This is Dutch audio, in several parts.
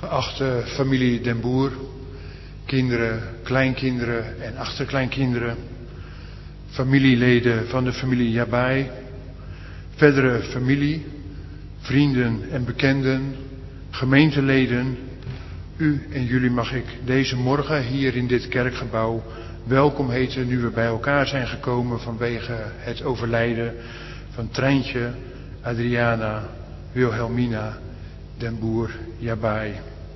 Geachte familie Den Boer, kinderen, kleinkinderen en achterkleinkinderen, familieleden van de familie Jabai, verdere familie, vrienden en bekenden, gemeenteleden, u en jullie mag ik deze morgen hier in dit kerkgebouw welkom heten nu we bij elkaar zijn gekomen vanwege het overlijden van Treintje, Adriana, Wilhelmina, Den Boer, Jabai.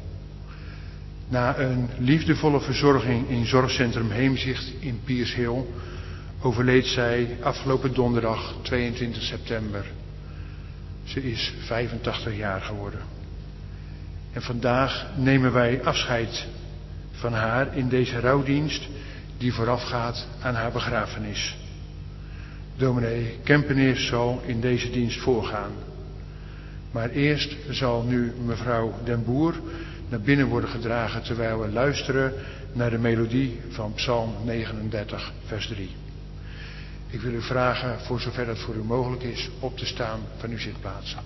Na een liefdevolle verzorging in zorgcentrum Heemzicht in Piershill overleed zij afgelopen donderdag 22 september. Ze is 85 jaar geworden. En vandaag nemen wij afscheid van haar in deze rouwdienst die voorafgaat aan haar begrafenis. Dominee Kempeneers zal in deze dienst voorgaan. Maar eerst zal nu mevrouw Den Boer naar binnen worden gedragen terwijl we luisteren naar de melodie van Psalm 39 vers 3. Ik wil u vragen, voor zover dat voor u mogelijk is, op te staan van uw zitplaats.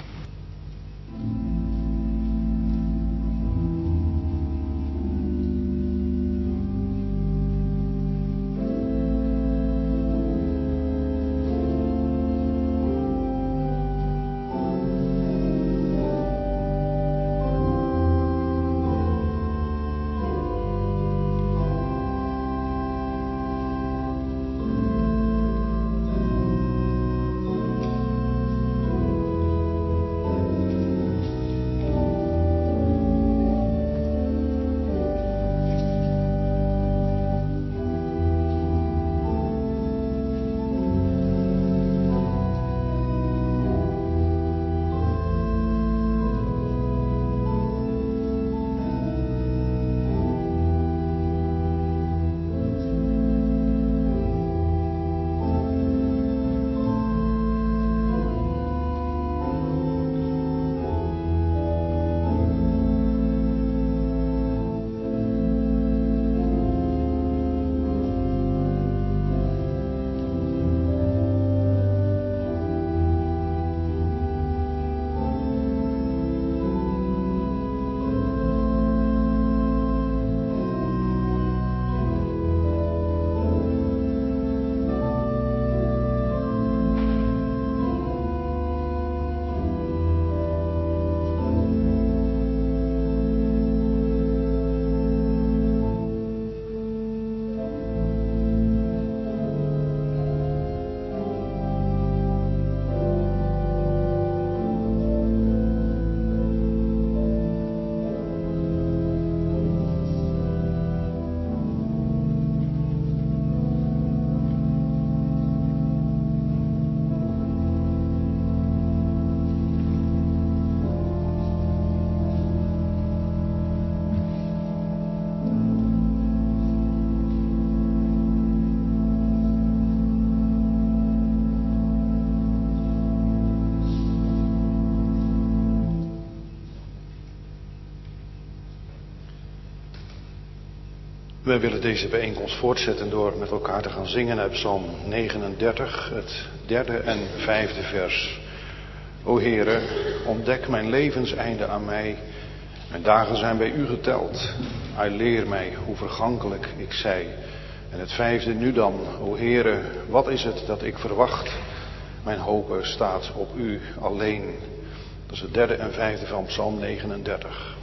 Wij willen deze bijeenkomst voortzetten door met elkaar te gaan zingen uit Psalm 39, het 3e en 5e vers. O Heere, ontdek mijn levenseinde aan mij. Mijn dagen zijn bij u geteld. Leer mij hoe vergankelijk ik zij. En het 5e nu dan. O Heere, wat is het dat ik verwacht? Mijn hoop staat op u alleen. Dat is het 3e en 5e van Psalm 39.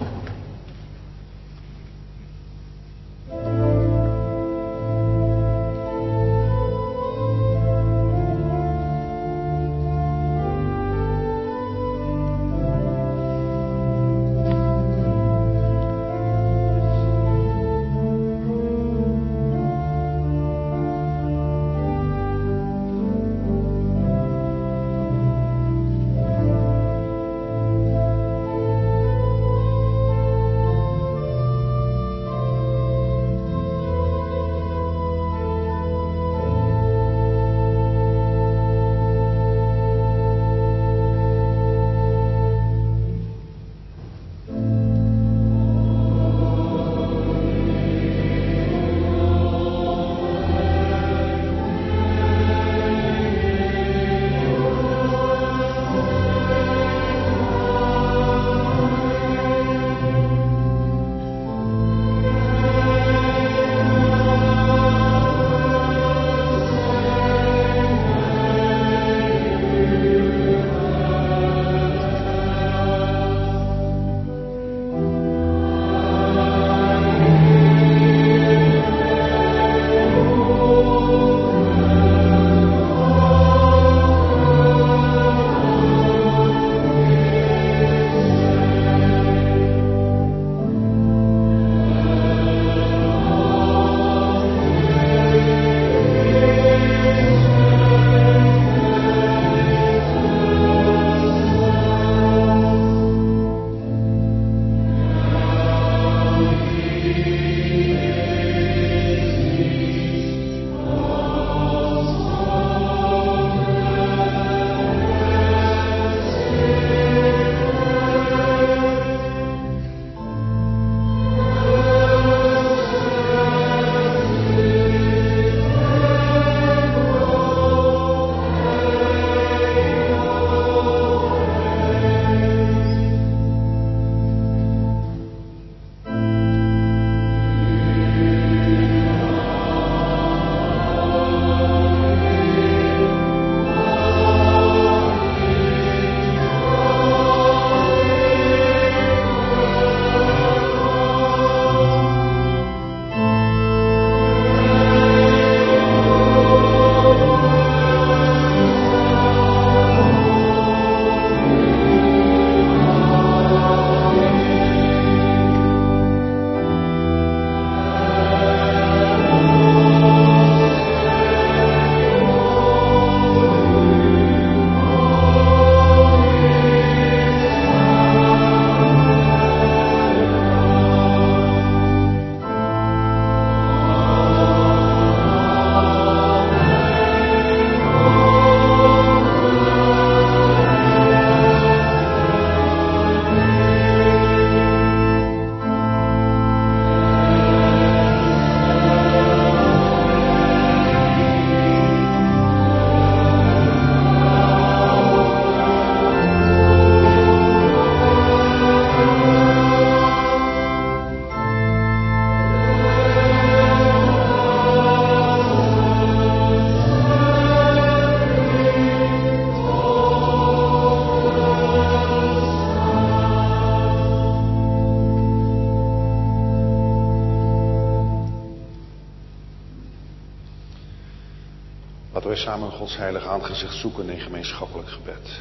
samen Gods heilig aangezicht zoeken in gemeenschappelijk gebed.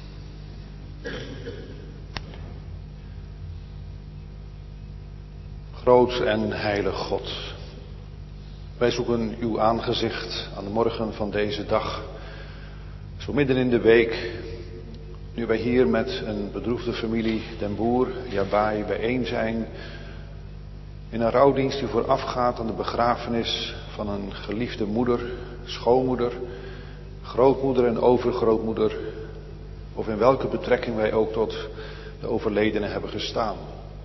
Groot en heilig God, wij zoeken uw aangezicht aan de morgen van deze dag, zo midden in de week, nu wij hier met een bedroefde familie Den Boer, Jabai, bijeen zijn, in een rouwdienst die voorafgaat aan de begrafenis van een geliefde moeder, schoonmoeder, grootmoeder en overgrootmoeder, of in welke betrekking wij ook tot de overledene hebben gestaan.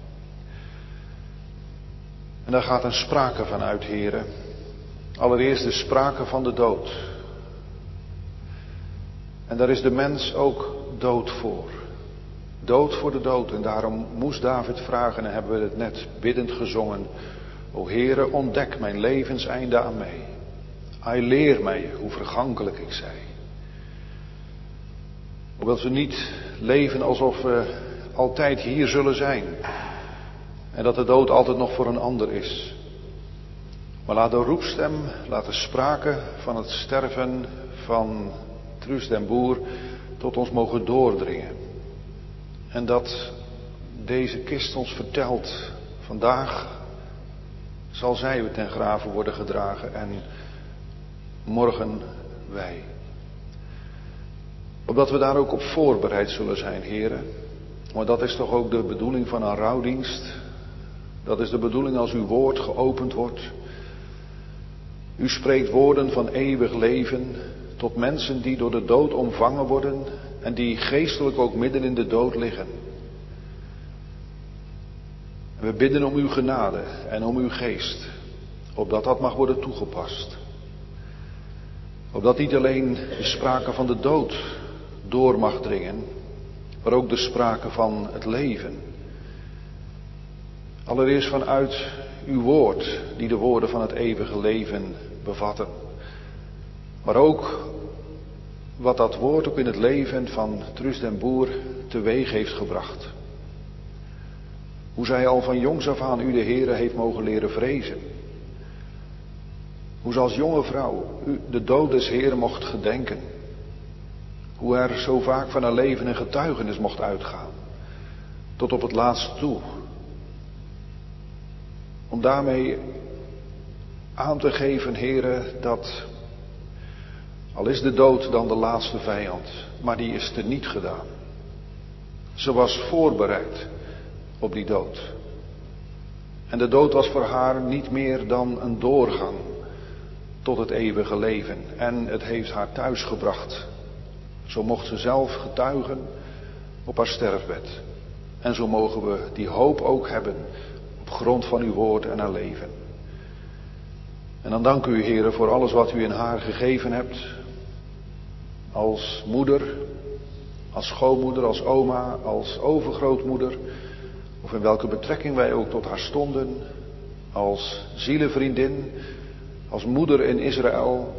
En daar gaat een sprake van uit, Heere. Allereerst de sprake van de dood. En daar is de mens ook dood voor. Dood voor de dood. En daarom moest David vragen, en hebben we het net biddend gezongen: O Heere, ontdek mijn levenseinde aan mij. Hij leer mij hoe vergankelijk ik zij. Opdat we niet leven alsof we altijd hier zullen zijn. En dat de dood altijd nog voor een ander is. Maar laat de roepstem, laat de sprake van het sterven van Truus Den Boer tot ons mogen doordringen. En dat deze kist ons vertelt: vandaag zal zij ten grave worden gedragen en morgen wij. Opdat we daar ook op voorbereid zullen zijn, heren. Maar dat is toch ook de bedoeling van een rouwdienst. Dat is de bedoeling als uw woord geopend wordt. U spreekt woorden van eeuwig leven tot mensen die door de dood omvangen worden en die geestelijk ook midden in de dood liggen. En we bidden om uw genade en om uw geest, opdat dat mag worden toegepast. Opdat niet alleen de sprake van de dood door mag dringen, maar ook de sprake van het leven. Allereerst vanuit uw woord, die de woorden van het eeuwige leven bevatten. Maar ook wat dat woord ook in het leven van Truus Den Boer teweeg heeft gebracht. Hoe zij al van jongs af aan u de Heere heeft mogen leren vrezen. Hoe ze als jonge vrouw u de dood des Heeren mocht gedenken. Hoe er zo vaak van haar leven een getuigenis mocht uitgaan. Tot op het laatste toe. Om daarmee aan te geven, Heere, dat al is de dood dan de laatste vijand, maar die is teniet gedaan. Ze was voorbereid op die dood. En de dood was voor haar niet meer dan een doorgang tot het eeuwige leven. En het heeft haar thuis gebracht. Zo mocht ze zelf getuigen op haar sterfbed. En zo mogen we die hoop ook hebben op grond van uw woord en haar leven. En dan dank u, Heere, voor alles wat u in haar gegeven hebt. Als moeder, als schoonmoeder, als oma, als overgrootmoeder. Of in welke betrekking wij ook tot haar stonden. Als zielenvriendin, als moeder in Israël.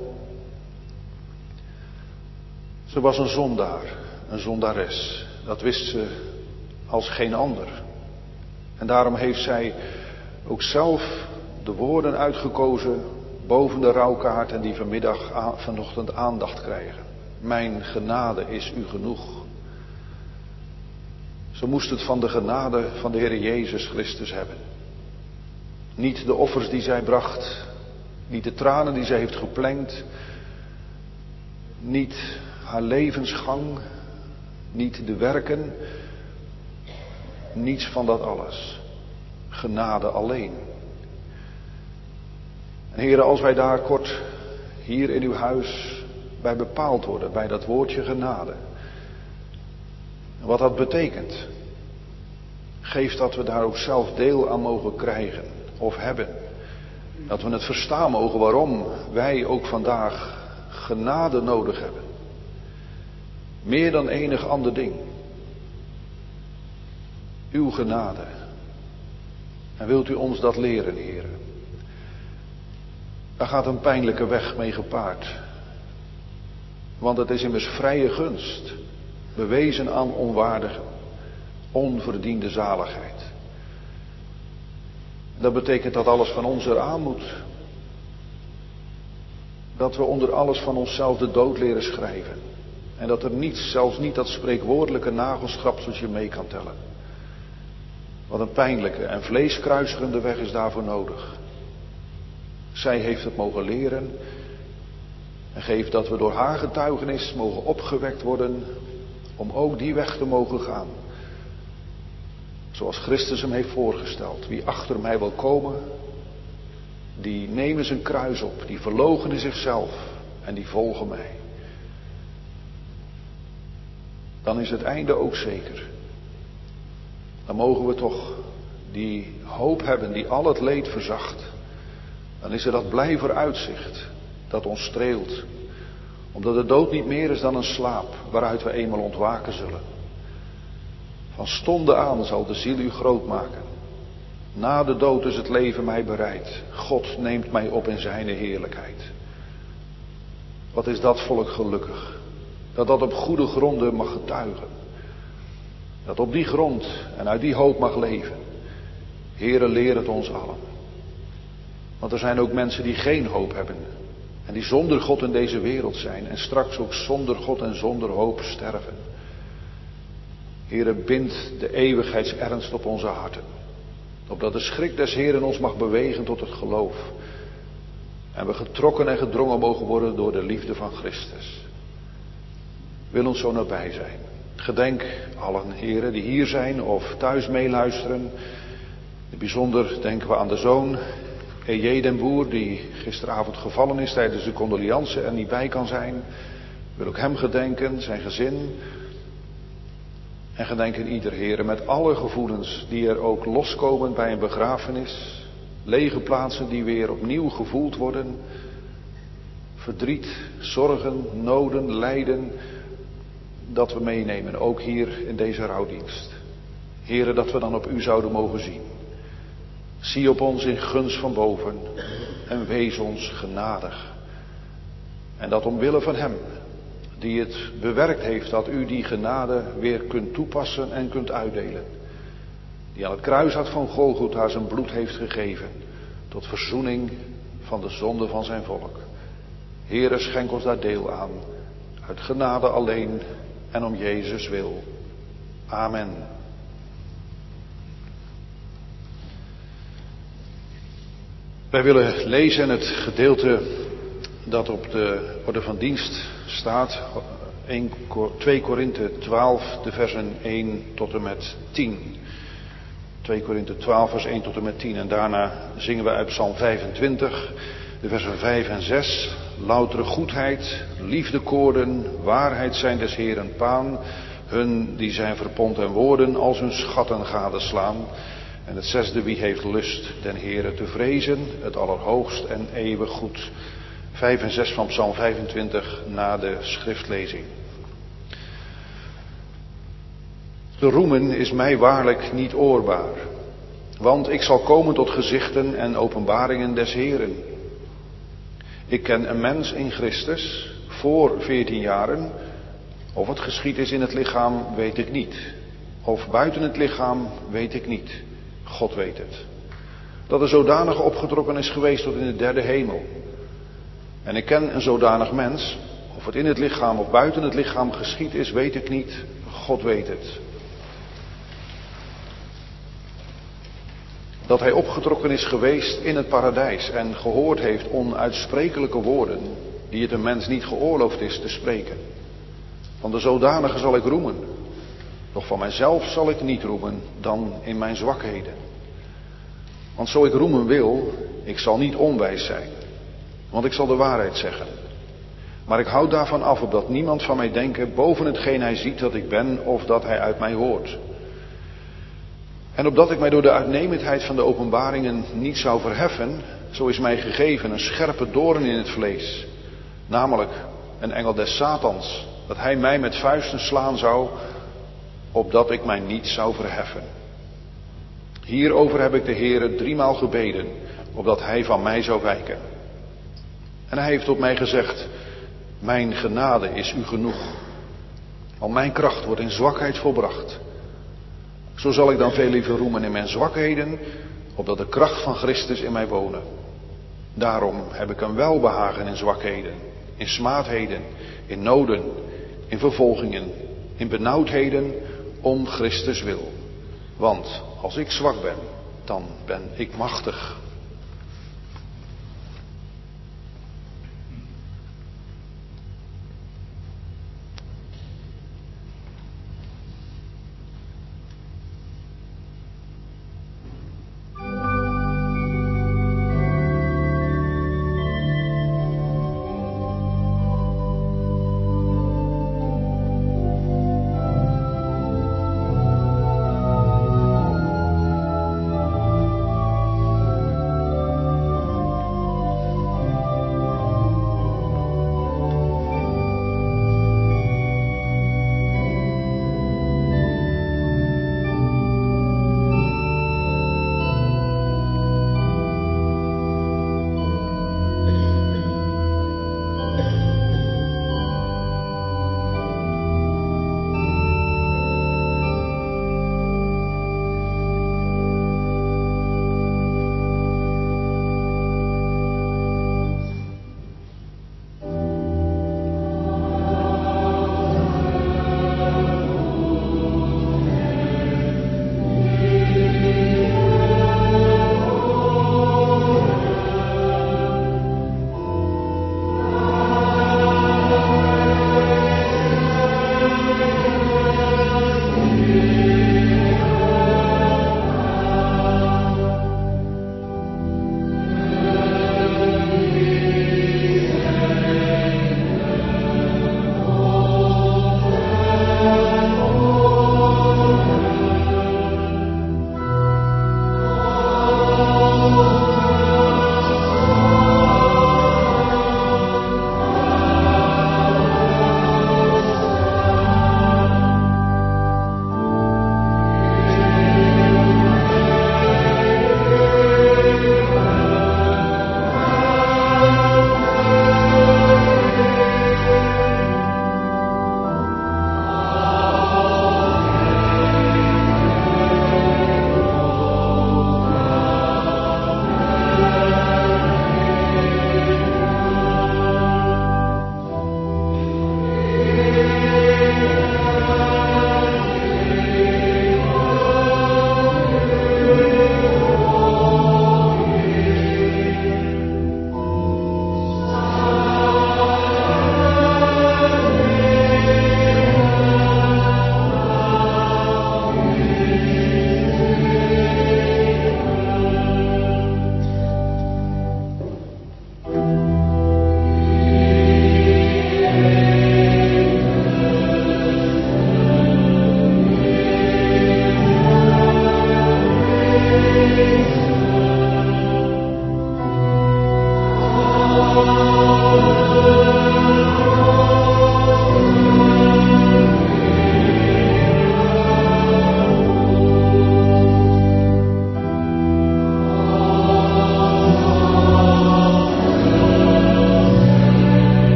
Ze was een zondaar, een zondares. Dat wist ze als geen ander. En daarom heeft zij ook zelf de woorden uitgekozen boven de rouwkaart en die vanochtend aandacht krijgen. Mijn genade is u genoeg. Ze moest het van de genade van de Heer Jezus Christus hebben. Niet de offers die zij bracht, niet de tranen die zij heeft geplengd, niet haar levensgang, niet de werken, niets van dat alles. Genade alleen. En Heere, als wij daar kort hier in uw huis bij bepaald worden, bij dat woordje genade. En wat dat betekent. Geef dat we daar ook zelf deel aan mogen krijgen of hebben. Dat we het verstaan mogen waarom wij ook vandaag genade nodig hebben. Meer dan enig ander ding. Uw genade. En wilt u ons dat leren, Heere? Daar gaat een pijnlijke weg mee gepaard. Want het is immers vrije gunst. Bewezen aan onwaardigen. Onverdiende zaligheid. Dat betekent dat alles van ons eraan moet. Dat we onder alles van onszelf de dood leren schrijven. En dat er niets, zelfs niet dat spreekwoordelijke nagelschrapseltje mee kan tellen. Wat een pijnlijke en vleeskruisigende weg is daarvoor nodig. Zij heeft het mogen leren. En geeft dat we door haar getuigenis mogen opgewekt worden om ook die weg te mogen gaan. Zoals Christus hem heeft voorgesteld. Wie achter mij wil komen, die nemen zijn kruis op, die verloochenen zichzelf en die volgen mij. Dan is het einde ook zeker. Dan mogen we toch die hoop hebben die al het leed verzacht. Dan is er dat blij vooruitzicht dat ons streelt. Omdat de dood niet meer is dan een slaap waaruit we eenmaal ontwaken zullen. Van stonde aan zal de ziel u groot maken. Na de dood is het leven mij bereid. God neemt mij op in zijn heerlijkheid. Wat is dat volk gelukkig. Dat op goede gronden mag getuigen. Dat op die grond en uit die hoop mag leven. Heere, leer het ons allen. Want er zijn ook mensen die geen hoop hebben. En die zonder God in deze wereld zijn. En straks ook zonder God en zonder hoop sterven. Heere, bind de eeuwigheidsernst op onze harten. Opdat de schrik des Heeren ons mag bewegen tot het geloof. En we getrokken en gedrongen mogen worden door de liefde van Christus. Wil ons zo nabij zijn. Gedenk allen heren die hier zijn of thuis meeluisteren. In het bijzonder denken we aan de zoon E.J. den Boer die gisteravond gevallen is tijdens de condoliance en niet bij kan zijn. Ik wil ook hem gedenken, zijn gezin. En gedenken ieder heren met alle gevoelens die er ook loskomen bij een begrafenis. Lege plaatsen die weer opnieuw gevoeld worden. Verdriet, zorgen, noden, lijden. Dat we meenemen, ook hier in deze rouwdienst. Heren, dat we dan op u zouden mogen zien. Zie op ons in gunst van boven en wees ons genadig. En dat omwille van hem, die het bewerkt heeft, dat u die genade weer kunt toepassen en kunt uitdelen. Die aan het kruishout van Golgotha zijn bloed heeft gegeven, tot verzoening van de zonde van zijn volk. Heere, schenk ons daar deel aan, uit genade alleen en om Jezus wil. Amen. Wij willen lezen het gedeelte dat op de orde van dienst staat. 2 Korinthe 12, de versen 1 tot en met 10. 2 Korinthe 12, vers 1 tot en met 10. En daarna zingen we uit Psalm 25, de versen 5 en 6. Loutere goedheid, liefdekoorden, waarheid zijn des Heeren paan. Hun die zijn verpond en woorden als hun schatten gadeslaan. En het 6e, wie heeft lust den Heere te vrezen, het allerhoogst en eeuwig goed. 5 en 6 van Psalm 25 na de schriftlezing. De roemen is mij waarlijk niet oorbaar, want ik zal komen tot gezichten en openbaringen des Heeren. Ik ken een mens in Christus, voor 14 jaren, of het geschied is in het lichaam, weet ik niet. Of buiten het lichaam, weet ik niet. God weet het. Dat er zodanig opgetrokken is geweest tot in de 3e hemel. En ik ken een zodanig mens, of het in het lichaam of buiten het lichaam geschied is, weet ik niet. God weet het. Dat hij opgetrokken is geweest in het paradijs en gehoord heeft onuitsprekelijke woorden, die het een mens niet geoorloofd is te spreken. Van de zodanige zal ik roemen. Doch van mijzelf zal ik niet roemen dan in mijn zwakheden. Want zo ik roemen wil, ik zal niet onwijs zijn. Want ik zal de waarheid zeggen. Maar ik houd daarvan af opdat niemand van mij denke boven hetgeen hij ziet dat ik ben of dat hij uit mij hoort. En opdat ik mij door de uitnemendheid van de openbaringen niet zou verheffen, zo is mij gegeven een scherpe doorn in het vlees. Namelijk een engel des Satans, dat hij mij met vuisten slaan zou, opdat ik mij niet zou verheffen. Hierover heb ik de Heere 3-maal gebeden, opdat hij van mij zou wijken. En hij heeft tot mij gezegd, mijn genade is u genoeg. Want mijn kracht wordt in zwakheid volbracht. Zo zal ik dan veel liever roemen in mijn zwakheden, opdat de kracht van Christus in mij wonen. Daarom heb ik een welbehagen in zwakheden, in smaadheden, in noden, in vervolgingen, in benauwdheden, om Christus wil. Want als ik zwak ben, dan ben ik machtig.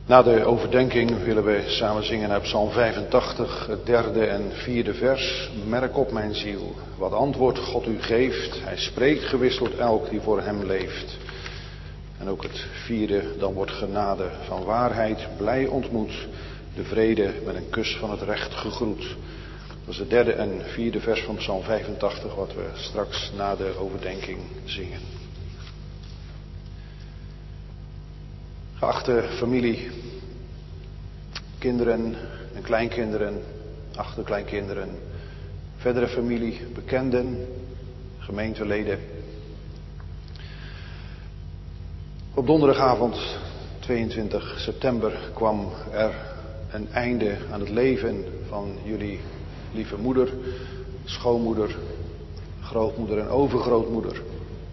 Na de overdenking willen we samen zingen uit Psalm 85, het 3e en 4e vers. Merk op mijn ziel, wat antwoord God u geeft. Hij spreekt gewis tot elk die voor hem leeft. En ook het 4e, dan wordt genade van waarheid blij ontmoet. De vrede met een kus van het recht gegroet. Dat is het 3e en 4e vers van Psalm 85, wat we straks na de overdenking zingen. Geachte familie, kinderen en kleinkinderen, achterkleinkinderen, verdere familie, bekenden, gemeenteleden. Op donderdagavond 22 september kwam er een einde aan het leven van jullie lieve moeder, schoonmoeder, grootmoeder en overgrootmoeder.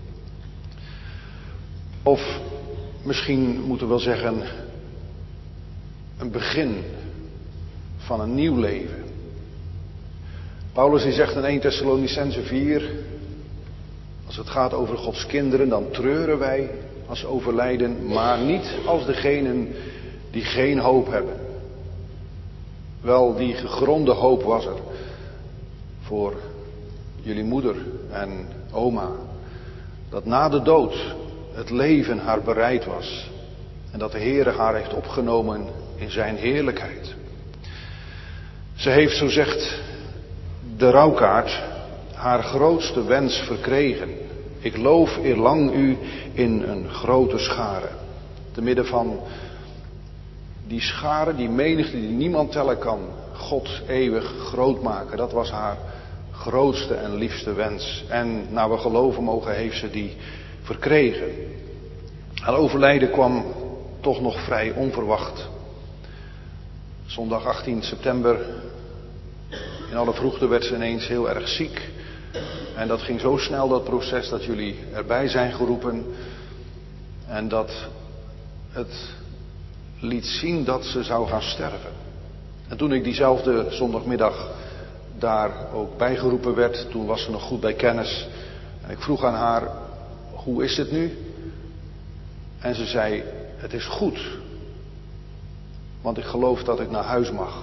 Of misschien moeten we wel zeggen, een begin van een nieuw leven. Paulus die zegt in 1 Thessalonicenzen 4, als het gaat over Gods kinderen, dan treuren wij als ze overlijden, maar niet als degenen die geen hoop hebben. Wel, die gegronde hoop was er voor jullie moeder en oma, dat na de dood het leven haar bereid was en dat de Heere haar heeft opgenomen in zijn heerlijkheid. Ze heeft, zo zegt de rouwkaart, haar grootste wens verkregen. Ik loof eerlang u in een grote schare. Te midden van die schare, die menigte die niemand tellen kan, God eeuwig groot maken. Dat was haar grootste en liefste wens. En naar we geloven mogen heeft ze die verkregen. Haar overlijden kwam toch nog vrij onverwacht. Zondag 18 september, in alle vroegte werd ze ineens heel erg ziek. En dat ging zo snel, dat proces, dat jullie erbij zijn geroepen. En dat het liet zien dat ze zou gaan sterven. En toen ik diezelfde zondagmiddag daar ook bijgeroepen werd, toen was ze nog goed bij kennis. En ik vroeg aan haar, hoe is het nu? En ze zei, het is goed. Want ik geloof dat ik naar huis mag.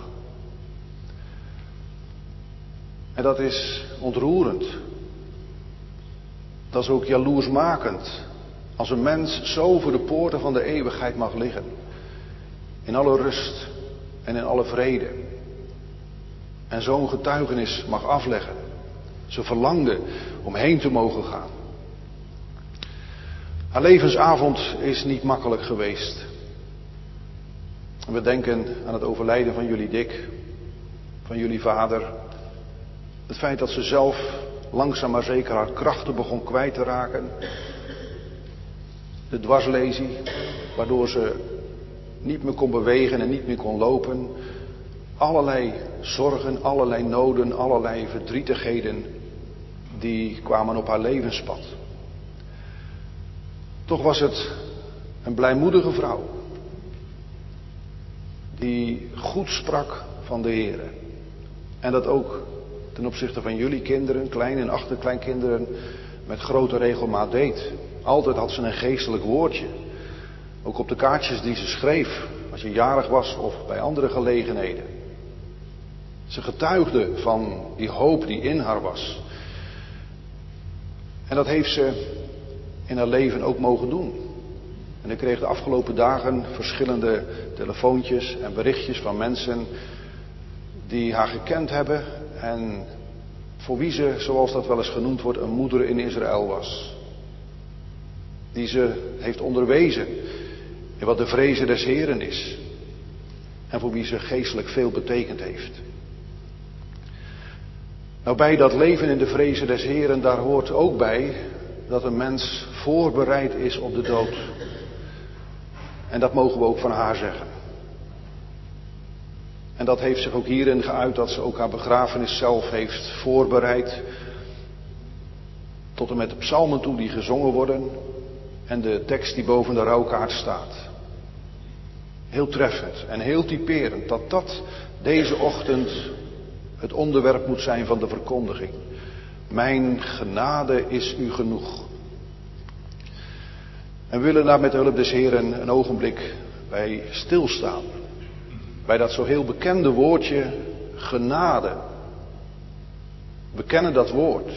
En dat is ontroerend. Dat is ook jaloersmakend. Als een mens zo voor de poorten van de eeuwigheid mag liggen. In alle rust en in alle vrede. En zo'n getuigenis mag afleggen. Ze verlangde om heen te mogen gaan. Haar levensavond is niet makkelijk geweest. We denken aan het overlijden van jullie Dick, van jullie vader. Het feit dat ze zelf langzaam maar zeker haar krachten begon kwijt te raken. De dwarslesie, waardoor ze niet meer kon bewegen en niet meer kon lopen. Allerlei zorgen, allerlei noden, allerlei verdrietigheden die kwamen op haar levenspad. Toch was het een blijmoedige vrouw die goed sprak van de Heere. En dat ook ten opzichte van jullie kinderen, klein- en achterkleinkinderen, met grote regelmaat deed. Altijd had ze een geestelijk woordje. Ook op de kaartjes die ze schreef, als je jarig was of bij andere gelegenheden. Ze getuigde van die hoop die in haar was. En dat heeft ze in haar leven ook mogen doen. En ik kreeg de afgelopen dagen verschillende telefoontjes en berichtjes van mensen die haar gekend hebben en voor wie ze, zoals dat wel eens genoemd wordt, een moeder in Israël was. Die ze heeft onderwezen in wat de vreze des Heren is. En voor wie ze geestelijk veel betekend heeft. Nou, bij dat leven in de vreze des Heren, daar hoort ook bij dat een mens voorbereid is op de dood. En dat mogen we ook van haar zeggen. En dat heeft zich ook hierin geuit dat ze ook haar begrafenis zelf heeft voorbereid. Tot en met de psalmen toe die gezongen worden. En de tekst die boven de rouwkaart staat. Heel treffend en heel typerend dat dat deze ochtend het onderwerp moet zijn van de verkondiging. Mijn genade is u genoeg. En we willen daar met de hulp des Heren een ogenblik bij stilstaan. Bij dat zo heel bekende woordje genade. We kennen dat woord.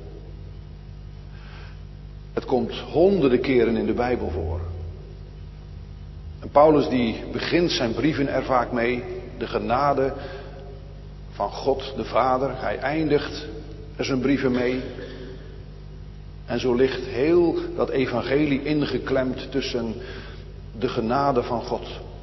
Het komt honderden keren in de Bijbel voor. En Paulus die begint zijn brieven er vaak mee. De genade van God de Vader. Hij eindigt er zijn brieven mee. En zo ligt heel dat evangelie ingeklemd tussen de genade van God.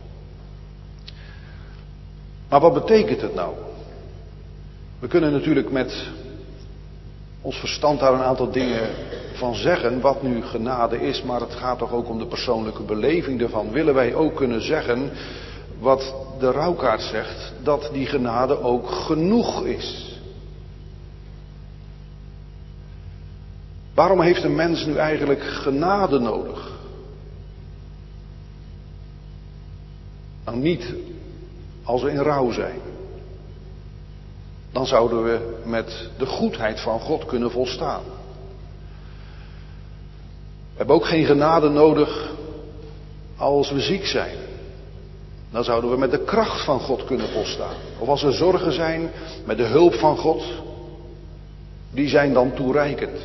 Maar wat betekent het nou? We kunnen natuurlijk met ons verstand daar een aantal dingen van zeggen, wat nu genade is, maar het gaat toch ook om de persoonlijke beleving ervan. Willen wij ook kunnen zeggen, wat de rouwkaart zegt, dat die genade ook genoeg is? Waarom heeft een mens nu eigenlijk genade nodig? Nou, niet als we in rouw zijn. Dan zouden we met de goedheid van God kunnen volstaan. We hebben ook geen genade nodig als we ziek zijn. Dan zouden we met de kracht van God kunnen volstaan. Of als er zorgen zijn, met de hulp van God. Die zijn dan toereikend.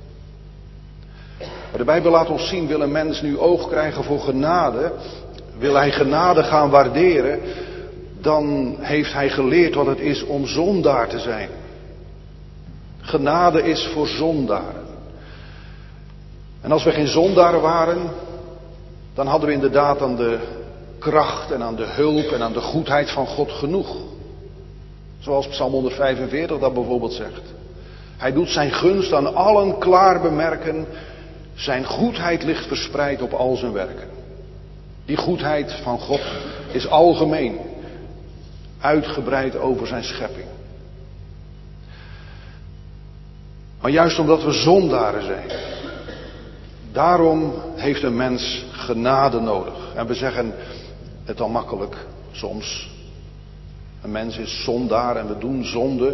Maar de Bijbel laat ons zien, wil een mens nu oog krijgen voor genade, wil hij genade gaan waarderen, dan heeft hij geleerd wat het is om zondaar te zijn. Genade is voor zondaren. En als we geen zondaren waren, dan hadden we inderdaad aan de kracht en aan de hulp en aan de goedheid van God genoeg. Zoals Psalm 145 dat bijvoorbeeld zegt. Hij doet zijn gunst aan allen klaar bemerken. Zijn goedheid ligt verspreid op al zijn werken. Die goedheid van God is algemeen. Uitgebreid over zijn schepping. Maar juist omdat we zondaren zijn. Daarom heeft een mens genade nodig. En we zeggen het dan makkelijk soms. Een mens is zondaar en we doen zonde.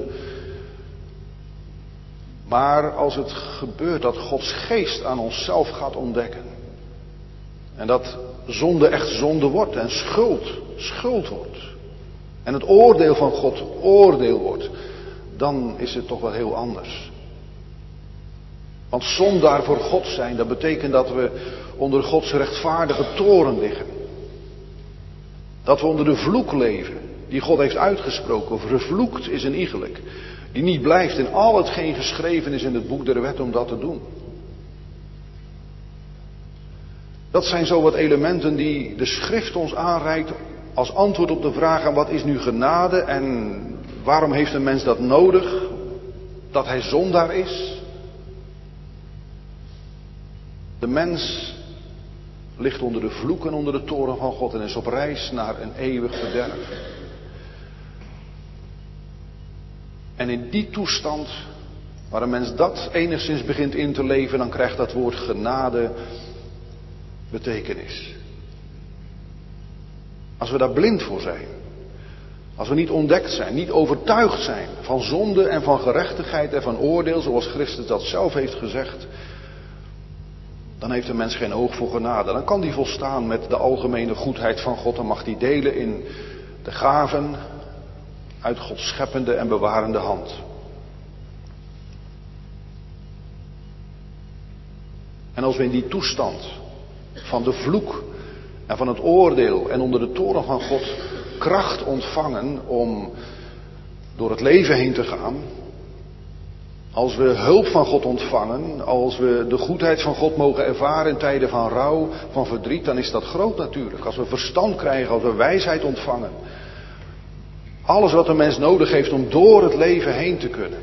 Maar als het gebeurt dat Gods geest aan onszelf gaat ontdekken. En dat zonde echt zonde wordt en schuld wordt. En het oordeel van God oordeel wordt. Dan is het toch wel heel anders. Want zondaar voor God zijn, dat betekent dat we onder Gods rechtvaardige toren liggen. Dat we onder de vloek leven, die God heeft uitgesproken. Of vervloekt is een iegelijk. Die niet blijft in al hetgeen geschreven is in het boek der wet om dat te doen. Dat zijn zo wat elementen die de schrift ons aanreikt als antwoord op de vraag aan wat is nu genade en waarom heeft een mens dat nodig, dat hij zondaar is. De mens ligt onder de vloek en onder de toren van God en is op reis naar een eeuwig verderf. En in die toestand, waar een mens dat enigszins begint in te leven, dan krijgt dat woord genade betekenis. Als we daar blind voor zijn, als we niet ontdekt zijn, niet overtuigd zijn van zonde en van gerechtigheid en van oordeel, zoals Christus dat zelf heeft gezegd, dan heeft een mens geen oog voor genade. Dan kan die volstaan met de algemene goedheid van God, dan mag die delen in de gaven uit Gods scheppende en bewarende hand. En als we in die toestand van de vloek en van het oordeel en onder de toren van God kracht ontvangen om door het leven heen te gaan, als we hulp van God ontvangen, als we de goedheid van God mogen ervaren in tijden van rouw, van verdriet, dan is dat groot natuurlijk. Als we verstand krijgen, als we wijsheid ontvangen. Alles wat een mens nodig heeft om door het leven heen te kunnen.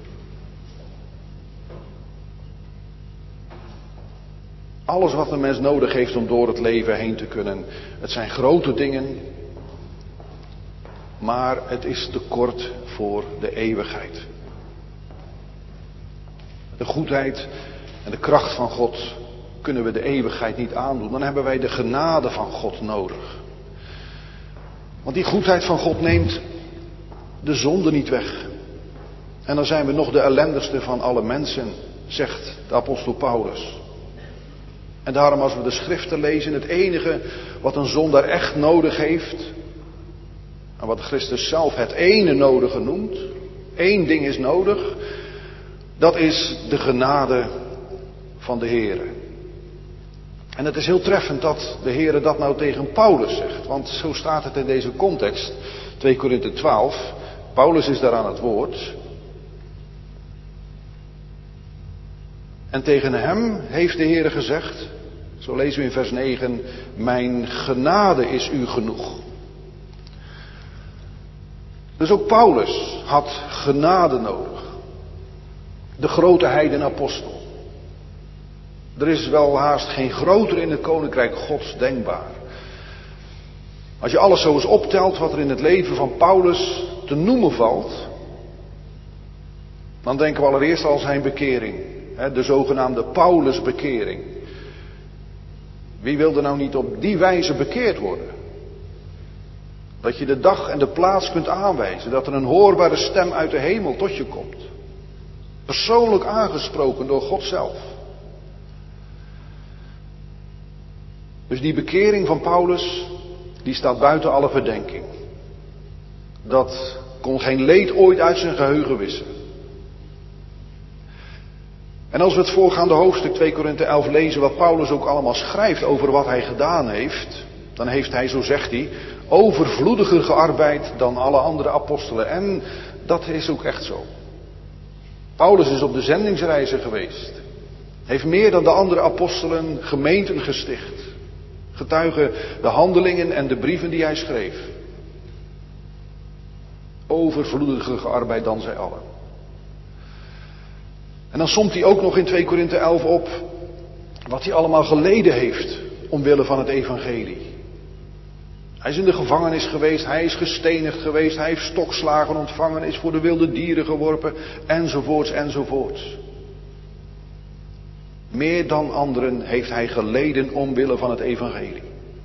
Alles wat een mens nodig heeft om door het leven heen te kunnen. Het zijn grote dingen, maar het is te kort voor de eeuwigheid. De goedheid en de kracht van God kunnen we de eeuwigheid niet aandoen. Dan hebben wij de genade van God nodig. Want die goedheid van God neemt de zonde niet weg. En dan zijn we nog de ellendigste van alle mensen, zegt de apostel Paulus. En daarom als we de schriften lezen, het enige wat een zondaar echt nodig heeft, en wat Christus zelf het ene nodige noemt, 1 ding is nodig, dat is de genade van de Heere. En het is heel treffend dat de Heere dat nou tegen Paulus zegt, want zo staat het in deze context, 2 Korinthe 12, Paulus is daar aan het woord. En tegen hem heeft de Heere gezegd, zo lezen we in vers 9, mijn genade is u genoeg. Dus ook Paulus had genade nodig. De grote heidenapostel. Er is wel haast geen grotere in het koninkrijk Gods denkbaar. Als je alles zo eens optelt wat er in het leven van Paulus te noemen valt, dan denken we allereerst al zijn bekering. De zogenaamde Paulusbekering. Wie wilde nou niet op die wijze bekeerd worden? Dat je de dag en de plaats kunt aanwijzen. Dat er een hoorbare stem uit de hemel tot je komt. Persoonlijk aangesproken door God zelf. Dus die bekering van Paulus, die staat buiten alle verdenking. Dat kon geen leed ooit uit zijn geheugen wissen. En als we het voorgaande hoofdstuk 2 Korinthe 11 lezen, wat Paulus ook allemaal schrijft over wat hij gedaan heeft, dan heeft hij, zo zegt hij, overvloediger gearbeid dan alle andere apostelen. En dat is ook echt zo. Paulus is op de zendingsreizen geweest. Heeft meer dan de andere apostelen gemeenten gesticht. Getuigen de handelingen en de brieven die hij schreef. Overvloediger gearbeid dan zij allen. En dan somt hij ook nog in 2 Korinthe 11 op wat hij allemaal geleden heeft omwille van het evangelie. Hij is in de gevangenis geweest, hij is gestenigd geweest, hij heeft stokslagen ontvangen, is voor de wilde dieren geworpen, enzovoorts, enzovoorts. Meer dan anderen heeft hij geleden omwille van het evangelie.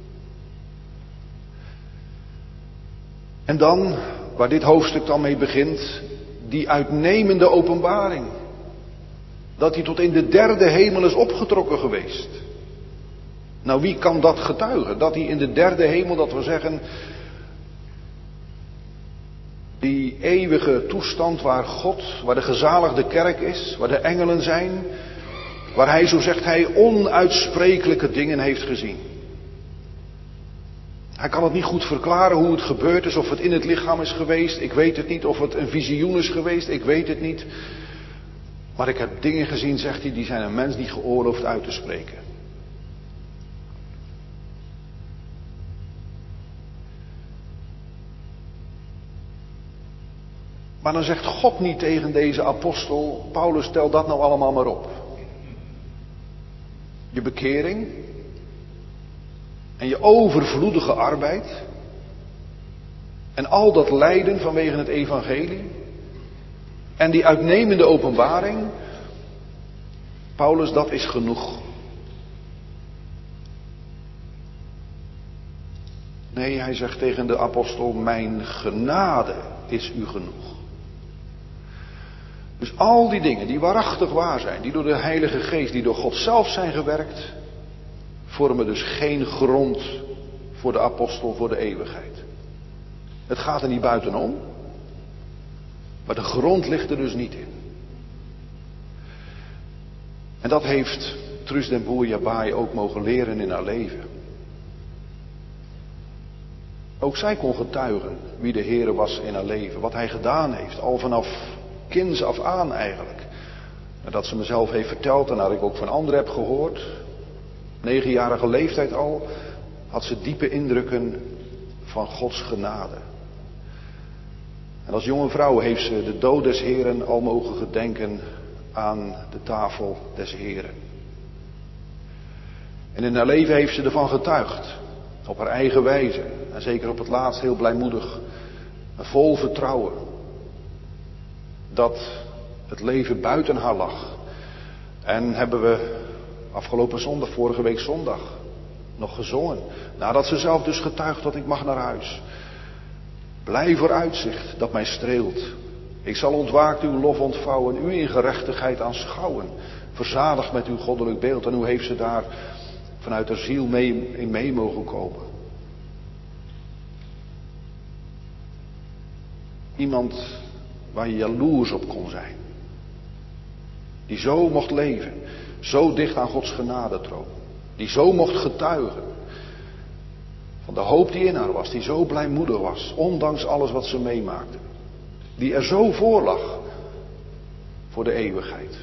En dan, waar dit hoofdstuk dan mee begint, die uitnemende openbaring. Dat hij tot in de 3e hemel is opgetrokken geweest. Nou, wie kan dat getuigen? Dat hij in de 3e hemel, dat we zeggen, die eeuwige toestand waar God, waar de gezaligde kerk is, waar de engelen zijn, waar hij, zo zegt hij, onuitsprekelijke dingen heeft gezien. Hij kan het niet goed verklaren hoe het gebeurd is, of het in het lichaam is geweest, ik weet het niet, of het een visioen is geweest, ik weet het niet. Maar ik heb dingen gezien, zegt hij, die zijn een mens niet geoorloofd uit te spreken. Maar dan zegt God niet tegen deze apostel, Paulus, stel dat nou allemaal maar op. Je bekering en je overvloedige arbeid en al dat lijden vanwege het evangelie en die uitnemende openbaring, Paulus, dat is genoeg. Nee, hij zegt tegen de apostel, mijn genade is u genoeg. Dus al die dingen die waarachtig waar zijn, die door de Heilige Geest, die door God zelf zijn gewerkt, vormen dus geen grond voor de apostel voor de eeuwigheid. Het gaat er niet buitenom, maar de grond ligt er dus niet in. En dat heeft Truus den Boer Jabai ook mogen leren in haar leven. Ook zij kon getuigen wie de Heere was in haar leven, wat hij gedaan heeft, al vanaf kinds af aan eigenlijk. Dat ze mezelf heeft verteld en dat ik ook van anderen heb gehoord. 9-jarige leeftijd al had ze diepe indrukken van Gods genade. En als jonge vrouw heeft ze de dood des Heren al mogen gedenken aan de tafel des Heren. En in haar leven heeft ze ervan getuigd. Op haar eigen wijze. En zeker op het laatst heel blijmoedig. En vol vertrouwen. Dat het leven buiten haar lag. En hebben we afgelopen zondag, vorige week zondag, nog gezongen. Nadat ze zelf dus getuigt dat ik mag naar huis. Blij vooruitzicht dat mij streelt. Ik zal ontwaakt uw lof ontvouwen, u in gerechtigheid aanschouwen. Verzadigd met uw goddelijk beeld. En hoe heeft ze daar vanuit de ziel mee mogen komen. Iemand waar je jaloers op kon zijn. Die zo mocht leven, zo dicht aan Gods genadetroon. Die zo mocht getuigen van de hoop die in haar was, die zo blijmoedig was, ondanks alles wat ze meemaakte. Die er zo voor lag voor de eeuwigheid.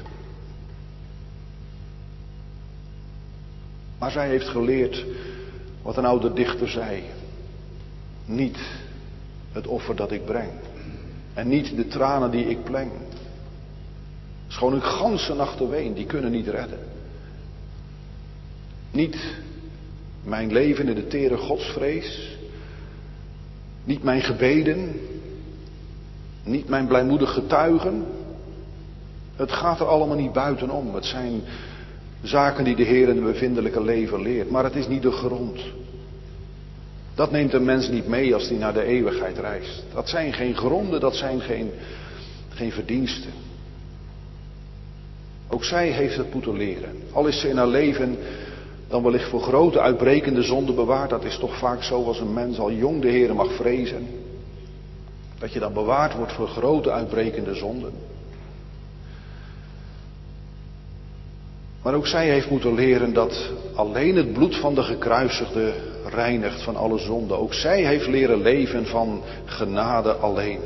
Maar zij heeft geleerd wat een oude dichter zei. Niet het offer dat ik breng. En niet de tranen die ik pleng. Schoon ik ganse nachten ween, die kunnen niet redden. Niet mijn leven in de tere godsvrees. Niet mijn gebeden. Niet mijn blijmoedig getuigen. Het gaat er allemaal niet buitenom. Het zijn zaken die de Heer in het bevindelijke leven leert. Maar het is niet de grond. Dat neemt een mens niet mee als hij naar de eeuwigheid reist. Dat zijn geen gronden, dat zijn geen verdiensten. Ook zij heeft het moeten leren. Al is ze in haar leven dan wellicht voor grote uitbrekende zonden bewaard. Dat is toch vaak zo als een mens al jong de Heer mag vrezen. Dat je dan bewaard wordt voor grote uitbrekende zonden. Maar ook zij heeft moeten leren dat alleen het bloed van de gekruisigde reinigt van alle zonden. Ook zij heeft leren leven van genade alleen.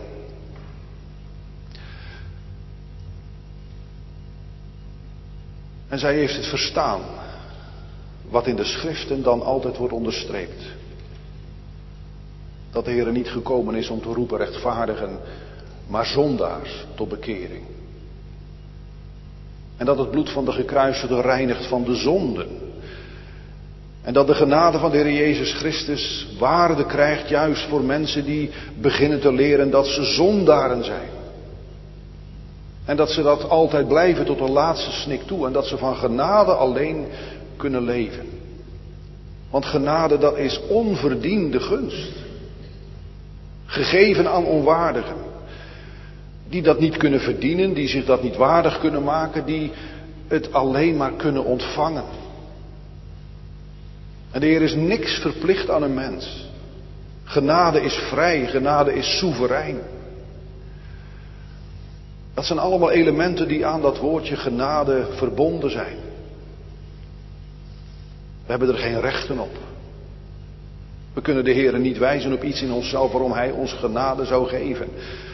En zij heeft het verstaan, wat in de schriften dan altijd wordt onderstreept. Dat de Heer niet gekomen is om te roepen rechtvaardigen, maar zondaars tot bekering. En dat het bloed van de gekruisigde reinigt van de zonden. En dat de genade van de Heer Jezus Christus waarde krijgt juist voor mensen die beginnen te leren dat ze zondaren zijn. En dat ze dat altijd blijven tot de laatste snik toe. En dat ze van genade alleen kunnen leven. Want genade, dat is onverdiende gunst. Gegeven aan onwaardigen. Die dat niet kunnen verdienen, die zich dat niet waardig kunnen maken, die het alleen maar kunnen ontvangen. En de Heer is niks verplicht aan een mens. Genade is vrij, genade is soeverein. Dat zijn allemaal elementen die aan dat woordje genade verbonden zijn. We hebben er geen rechten op. We kunnen de Heer niet wijzen op iets in onszelf waarom Hij ons genade zou geven.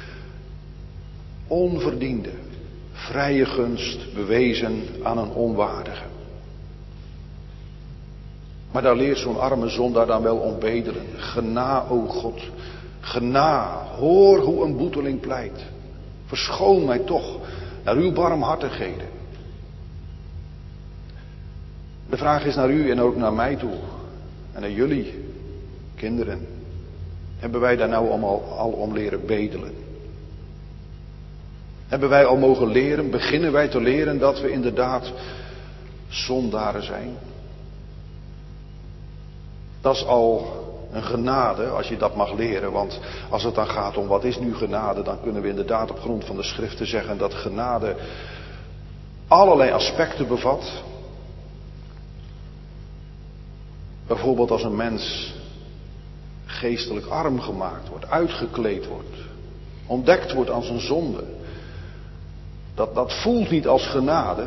Onverdiende, vrije gunst bewezen aan een onwaardige. Maar daar leert zo'n arme zondaar dan wel om bedelen. Gena, o God, gena, hoor hoe een boeteling pleit. Verschoon mij toch naar uw barmhartigheden. De vraag is naar u en ook naar mij toe. En naar jullie, kinderen. Hebben wij daar nou allemaal al om leren bedelen? Hebben wij al mogen leren, beginnen wij te leren dat we inderdaad zondaren zijn? Dat is al een genade als je dat mag leren, want als het dan gaat om wat is nu genade, dan kunnen we inderdaad op grond van de schriften zeggen dat genade allerlei aspecten bevat. Bijvoorbeeld als een mens geestelijk arm gemaakt wordt, uitgekleed wordt, ontdekt wordt aan zijn zonde. Dat voelt niet als genade.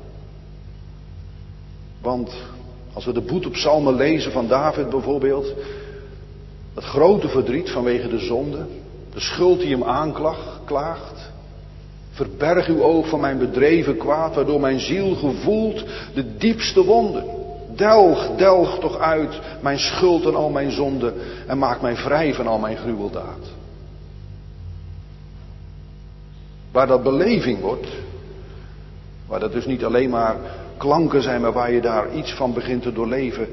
Want als we de boetepsalmen lezen van David bijvoorbeeld, dat grote verdriet vanwege de zonde, de schuld die hem aanklaagt. Verberg uw oog van mijn bedreven kwaad, waardoor mijn ziel gevoelt de diepste wonden. Delg toch uit mijn schuld en al mijn zonde en maak mij vrij van al mijn gruweldaad. Waar dat beleving wordt, waar dat dus niet alleen maar klanken zijn, maar waar je daar iets van begint te doorleven,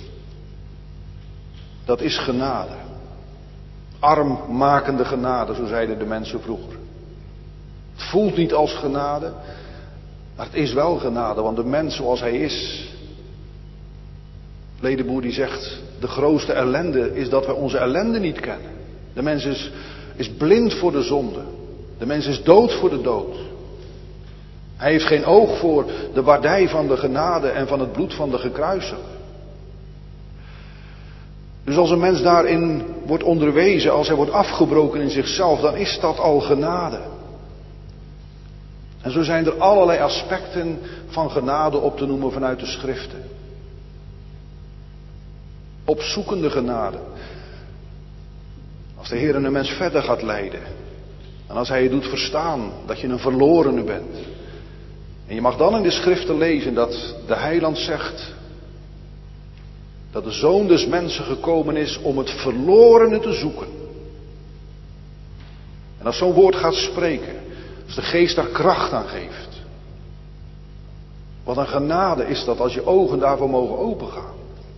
dat is genade. Armmakende genade, zo zeiden de mensen vroeger. Het voelt niet als genade, maar het is wel genade, want de mens zoals hij is, Ledenboer die zegt, de grootste ellende is dat wij onze ellende niet kennen. De mens is blind voor de zonde. De mens is dood voor de dood. Hij heeft geen oog voor de waardij van de genade en van het bloed van de gekruisigde. Dus als een mens daarin wordt onderwezen, als hij wordt afgebroken in zichzelf, dan is dat al genade. En zo zijn er allerlei aspecten van genade op te noemen vanuit de Schriften. Opzoekende genade. Als de Heer een mens verder gaat leiden. En als hij je doet verstaan dat je een verlorene bent. En je mag dan in de Schriften lezen dat de Heiland zegt dat de Zoon des Mensen gekomen is om het verlorene te zoeken. En als zo'n woord gaat spreken, als de Geest daar kracht aan geeft. Wat een genade is dat als je ogen daarvoor mogen opengaan.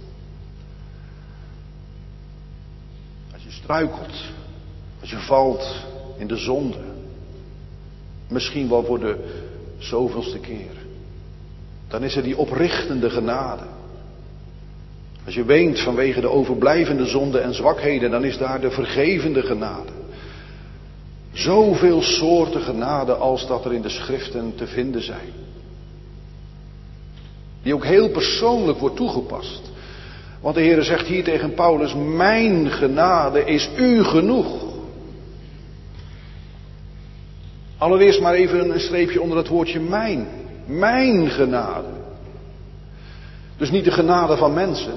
Als je struikelt, als je valt in de zonde. Misschien wel voor de zoveelste keer. Dan is er die oprichtende genade. Als je weent vanwege de overblijvende zonde en zwakheden, dan is daar de vergevende genade. Zoveel soorten genade als dat er in de Schriften te vinden zijn. Die ook heel persoonlijk wordt toegepast. Want de Heer zegt hier tegen Paulus, mijn genade is u genoeg. Allereerst maar even een streepje onder het woordje mijn. Mijn genade. Dus niet de genade van mensen.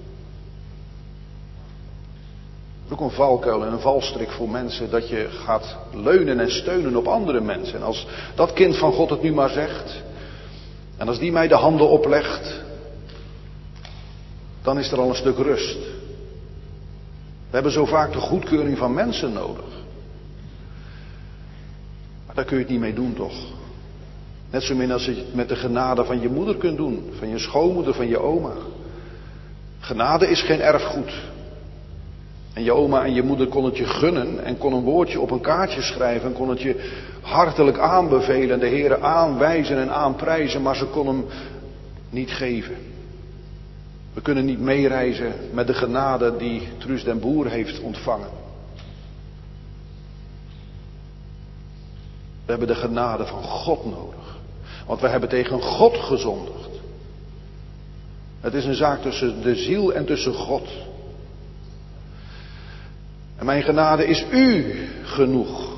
Ook een valkuil en een valstrik voor mensen dat je gaat leunen en steunen op andere mensen. En als dat kind van God het nu maar zegt. En als die mij de handen oplegt. Dan is er al een stuk rust. We hebben zo vaak de goedkeuring van mensen nodig. Maar daar kun je het niet mee doen toch? Net zo min als je het met de genade van je moeder kunt doen. Van je schoonmoeder, van je oma. Genade is geen erfgoed. En je oma en je moeder kon het je gunnen en kon een woordje op een kaartje schrijven en kon het je hartelijk aanbevelen en de Heere aanwijzen en aanprijzen, maar ze kon hem niet geven. We kunnen niet meereizen met de genade die Truus den Boer heeft ontvangen. We hebben de genade van God nodig, want we hebben tegen God gezondigd. Het is een zaak tussen de ziel en tussen God. En mijn genade is u genoeg.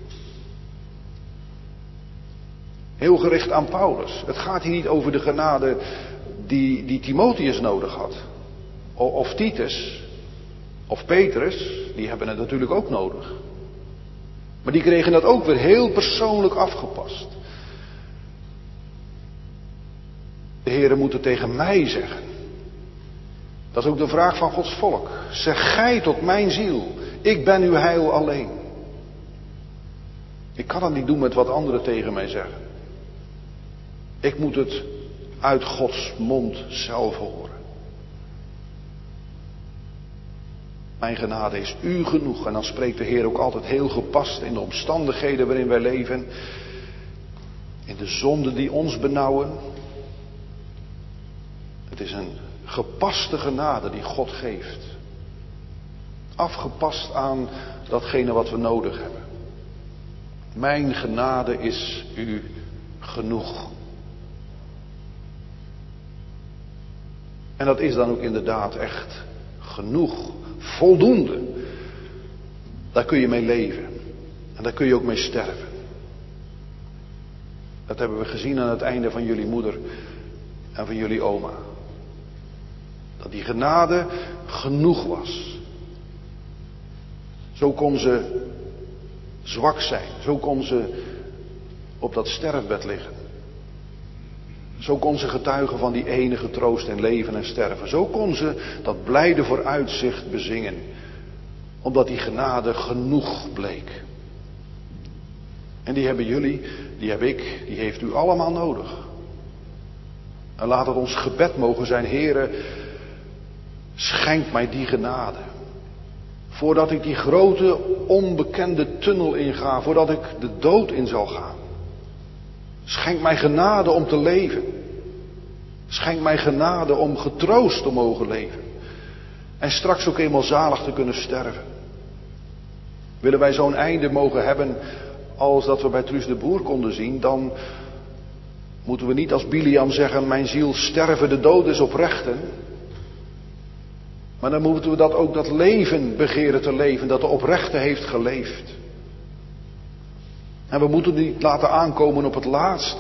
Heel gericht aan Paulus. Het gaat hier niet over de genade die Timotheus nodig had. Of Titus. Of Petrus. Die hebben het natuurlijk ook nodig. Maar die kregen dat ook weer heel persoonlijk afgepast. De Heere moet het tegen mij zeggen. Dat is ook de vraag van Gods volk. Zeg gij tot mijn ziel. Ik ben uw heil alleen. Ik kan het niet doen met wat anderen tegen mij zeggen. Ik moet het uit Gods mond zelf horen. Mijn genade is u genoeg. En dan spreekt de Heer ook altijd heel gepast in de omstandigheden waarin wij leven. In de zonden die ons benauwen. Het is een gepaste genade die God geeft. Afgepast aan datgene wat we nodig hebben. Mijn genade is u genoeg. En dat is dan ook inderdaad echt genoeg. Voldoende. Daar kun je mee leven. En daar kun je ook mee sterven. Dat hebben we gezien aan het einde van jullie moeder en van jullie oma. Dat die genade genoeg was. Zo kon ze zwak zijn. Zo kon ze op dat sterfbed liggen. Zo kon ze getuigen van die enige troost in leven en sterven. Zo kon ze dat blijde vooruitzicht bezingen. Omdat die genade genoeg bleek. En die hebben jullie, die heb ik, die heeft u allemaal nodig. En laat het ons gebed mogen zijn, Heere, schenk mij die genade. Voordat ik die grote onbekende tunnel inga, voordat ik de dood in zal gaan. Schenk mij genade om te leven. Schenk mij genade om getroost te mogen leven. En straks ook eenmaal zalig te kunnen sterven. Willen wij zo'n einde mogen hebben als dat we bij Truus de Boer konden zien, dan moeten we niet als Biliam zeggen, mijn ziel sterven, de dood is oprechten. Maar dan moeten we dat leven begeren te leven, dat de oprechte heeft geleefd. En we moeten niet laten aankomen op het laatste.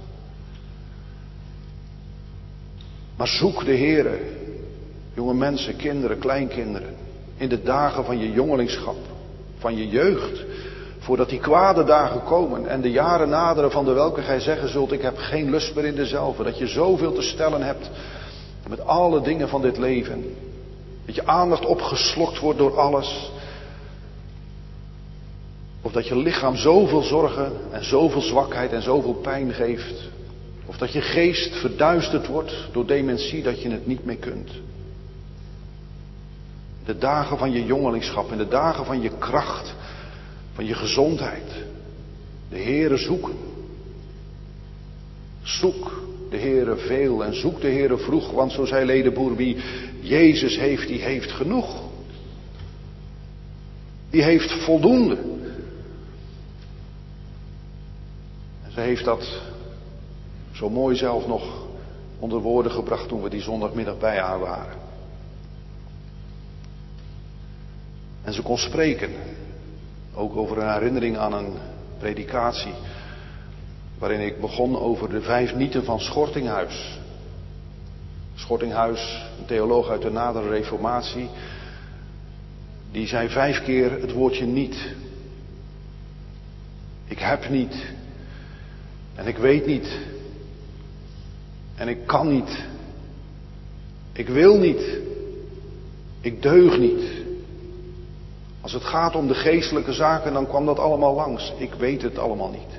Maar zoek de Heere, jonge mensen, kinderen, kleinkinderen, in de dagen van je jongelingschap, van je jeugd, voordat die kwade dagen komen en de jaren naderen van de welke gij zeggen zult, ik heb geen lust meer in dezelfde. Dat je zoveel te stellen hebt met alle dingen van dit leven. Dat je aandacht opgeslokt wordt door alles. Of dat je lichaam zoveel zorgen en zoveel zwakheid en zoveel pijn geeft. Of dat je geest verduisterd wordt door dementie dat je het niet meer kunt. De dagen van je jongelingschap, in de dagen van je kracht, van je gezondheid. De Heere zoeken. Zoek de Heere veel en zoek de Heere vroeg, want zo zei Ledeboer, wie Jezus heeft, die heeft genoeg. Die heeft voldoende. En ze heeft dat zo mooi zelf nog onder woorden gebracht toen we die zondagmiddag bij haar waren. En ze kon spreken, ook over een herinnering aan een predikatie, waarin ik begon over de 5 nieten van Schortinghuis. Schortinghuis, een theoloog uit de nadere reformatie, die zei 5 keer het woordje niet. Ik heb niet. En ik weet niet. En ik kan niet. Ik wil niet. Ik deug niet. Als het gaat om de geestelijke zaken, dan kwam dat allemaal langs. Ik weet het allemaal niet.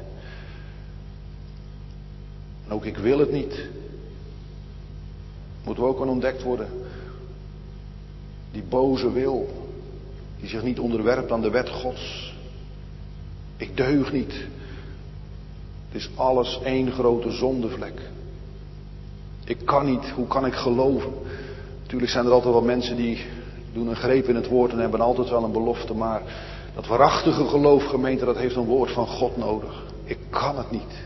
En ook ik wil het niet. Moeten we ook aan ontdekt worden. Die boze wil, die zich niet onderwerpt aan de wet Gods. Ik deug niet. Het is alles één grote zondevlek. Ik kan niet, hoe kan ik geloven? Natuurlijk zijn er altijd wel mensen die doen een greep in het woord en hebben altijd wel een belofte. Maar dat waarachtige geloof, gemeente, dat heeft een woord van God nodig. Ik kan het niet.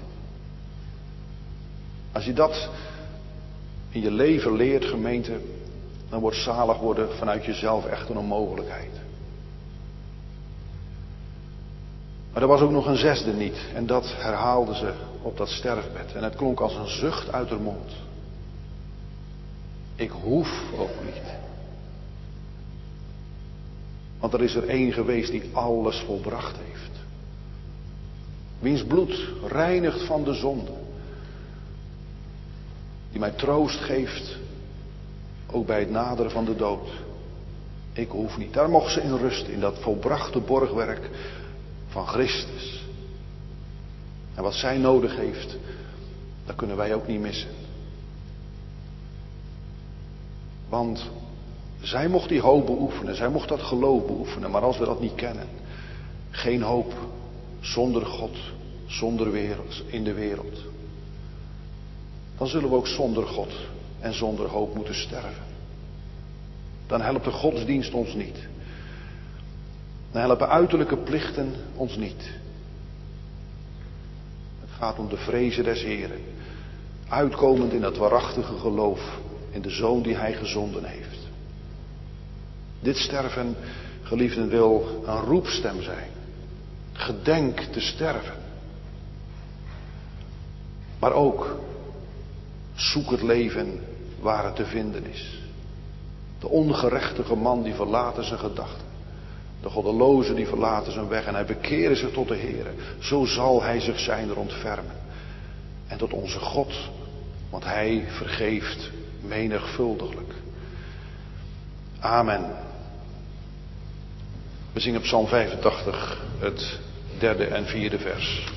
Als je dat in je leven leert, gemeente, dan wordt zalig worden vanuit jezelf echt een onmogelijkheid. Maar er was ook nog een 6e niet. En dat herhaalde ze op dat sterfbed. En het klonk als een zucht uit haar mond. Ik hoef ook niet. Want er is er één geweest die alles volbracht heeft. Wiens bloed reinigt van de zonde. Die mij troost geeft, ook bij het naderen van de dood. Ik hoef niet. Daar mocht ze in rusten, in dat volbrachte borgwerk van Christus. En wat zij nodig heeft, dat kunnen wij ook niet missen. Want zij mocht die hoop beoefenen, zij mocht dat geloof beoefenen, maar als we dat niet kennen, geen hoop zonder God, zonder wereld, in de wereld. Dan zullen we ook zonder God en zonder hoop moeten sterven. Dan helpt de godsdienst ons niet. Dan helpen uiterlijke plichten ons niet. Het gaat om de vrezen des Heren. Uitkomend in dat waarachtige geloof in de Zoon die Hij gezonden heeft. Dit sterven, geliefden, wil een roepstem zijn. Gedenk te sterven. Maar ook zoek het leven waar het te vinden is. De ongerechtige man die verlaten zijn gedachten. De goddeloze die verlaten zijn weg en hij bekeerde zich tot de Heere. Zo zal hij zich zijner ontfermen. En tot onze God, want hij vergeeft menigvuldiglijk. Amen. We zingen Psalm 85, het 3e en 4e vers.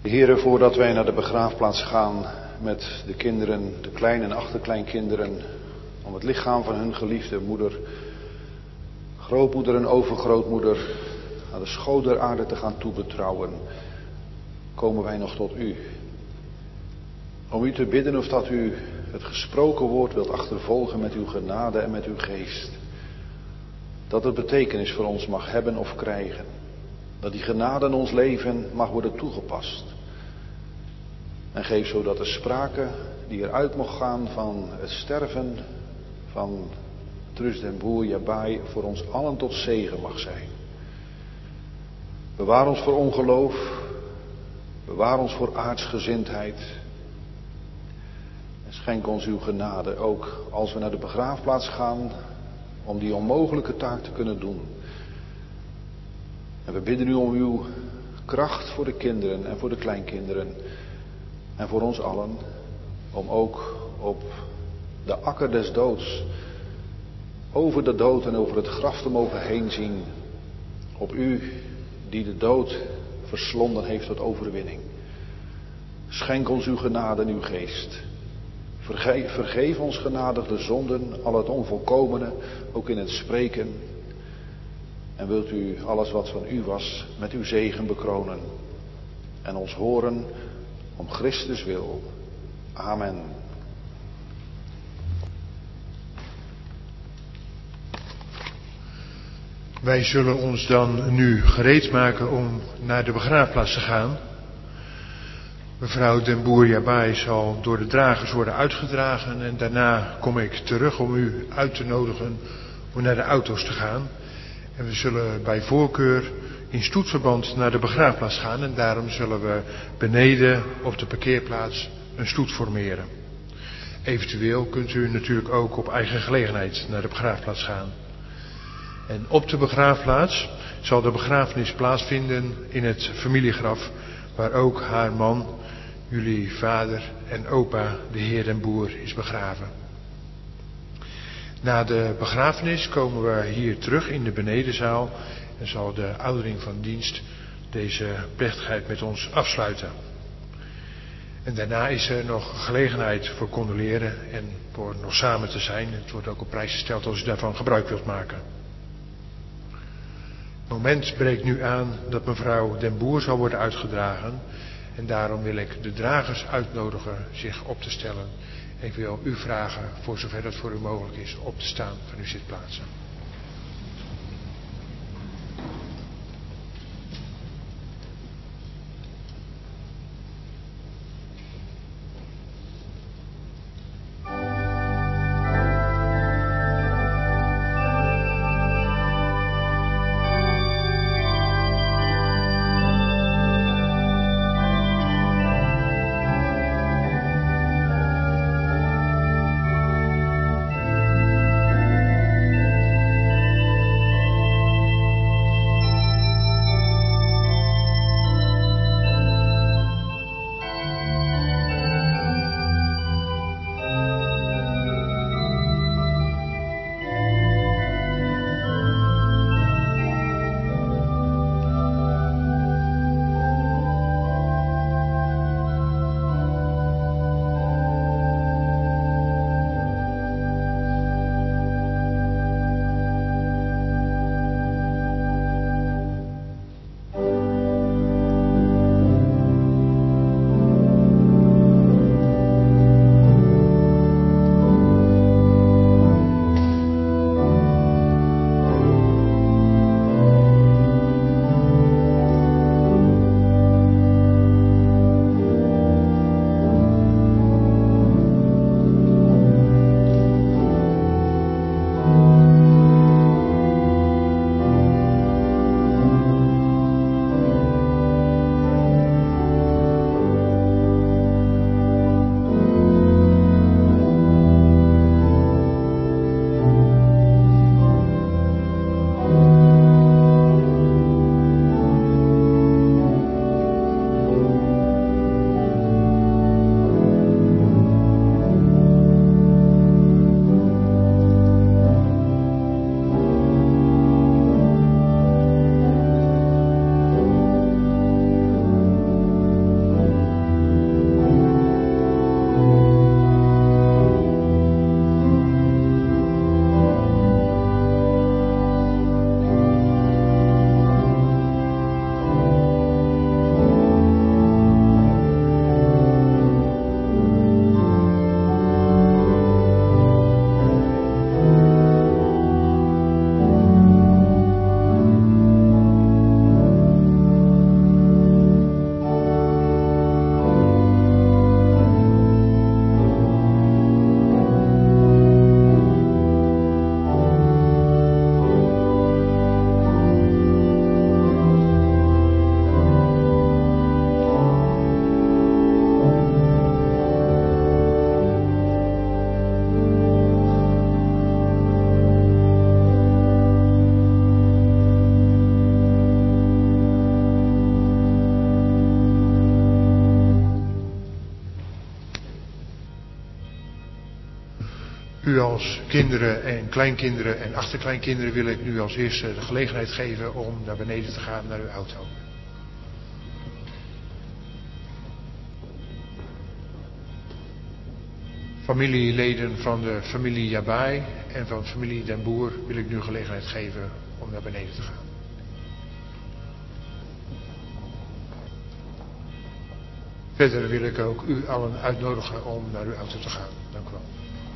Heren, voordat wij naar de begraafplaats gaan met de kinderen, de klein- en achterkleinkinderen, om het lichaam van hun geliefde moeder, grootmoeder en overgrootmoeder aan de schoot der aarde te gaan toebetrouwen, komen wij nog tot u. Om u te bidden of dat u het gesproken woord wilt achtervolgen met uw genade en met uw geest. Dat het betekenis voor ons mag hebben of krijgen. Dat die genade in ons leven mag worden toegepast. En geef zodat de sprake die eruit mocht gaan van het sterven van Trus den Boer Jabai voor ons allen tot zegen mag zijn. Bewaar ons voor ongeloof. Bewaar ons voor aardsgezindheid. En schenk ons uw genade ook als we naar de begraafplaats gaan om die onmogelijke taak te kunnen doen. En we bidden u om uw kracht voor de kinderen en voor de kleinkinderen en voor ons allen, om ook op de akker des doods, over de dood en over het graf te mogen heen zien, op u die de dood verslonden heeft tot overwinning. Schenk ons uw genade en uw geest. Vergeef ons genadig de zonden, al het onvolkomene, ook in het spreken. En wilt u alles wat van u was met uw zegen bekronen. En ons horen om Christus wil. Amen. Wij zullen ons dan nu gereed maken om naar de begraafplaats te gaan. Mevrouw den Boer Jabai zal door de dragers worden uitgedragen en daarna kom ik terug om u uit te nodigen om naar de auto's te gaan. En we zullen bij voorkeur in stoetverband naar de begraafplaats gaan en daarom zullen we beneden op de parkeerplaats een stoet formeren. Eventueel kunt u natuurlijk ook op eigen gelegenheid naar de begraafplaats gaan. En op de begraafplaats zal de begrafenis plaatsvinden in het familiegraf waar ook haar man, jullie vader en opa, de heer den Boer, is begraven. Na de begrafenis komen we hier terug in de benedenzaal en zal de oudering van dienst deze plechtigheid met ons afsluiten. En daarna is er nog gelegenheid voor condoleren en voor nog samen te zijn. Het wordt ook op prijs gesteld als u daarvan gebruik wilt maken. Het moment breekt nu aan dat mevrouw den Boer zal worden uitgedragen. En daarom wil ik de dragers uitnodigen zich op te stellen. En ik wil u vragen, voor zover dat voor u mogelijk is, op te staan van uw zitplaatsen. U als kinderen en kleinkinderen en achterkleinkinderen wil ik nu als eerste de gelegenheid geven om naar beneden te gaan naar uw auto. Familieleden van de familie Jabai en van familie Den Boer wil ik nu gelegenheid geven om naar beneden te gaan. Verder wil ik ook u allen uitnodigen om naar uw auto te gaan. Dank u wel.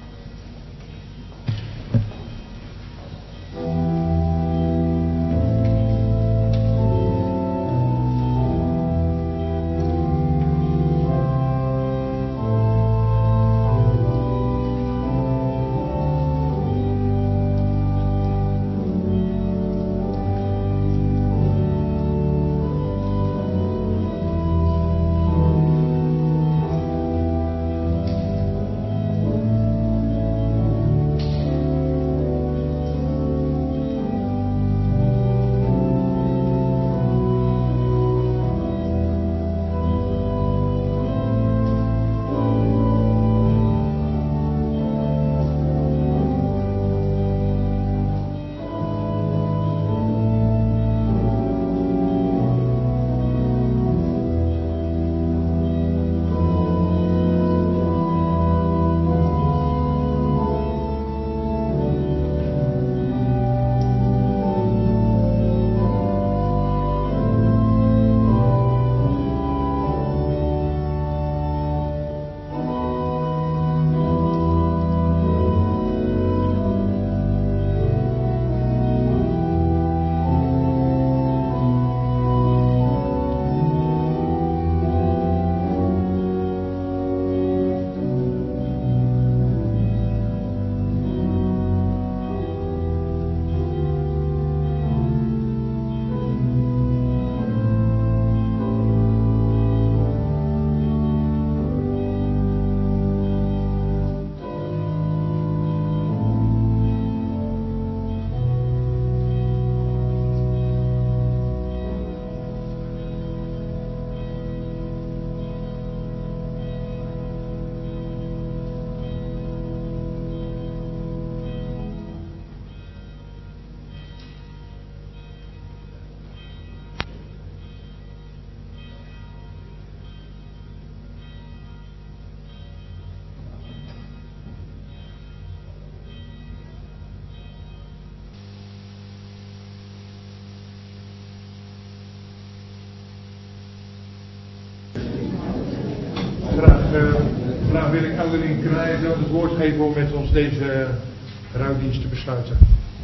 Graag wil ik Ouderling Knijden het woord geven om met ons deze rouwdienst te besluiten.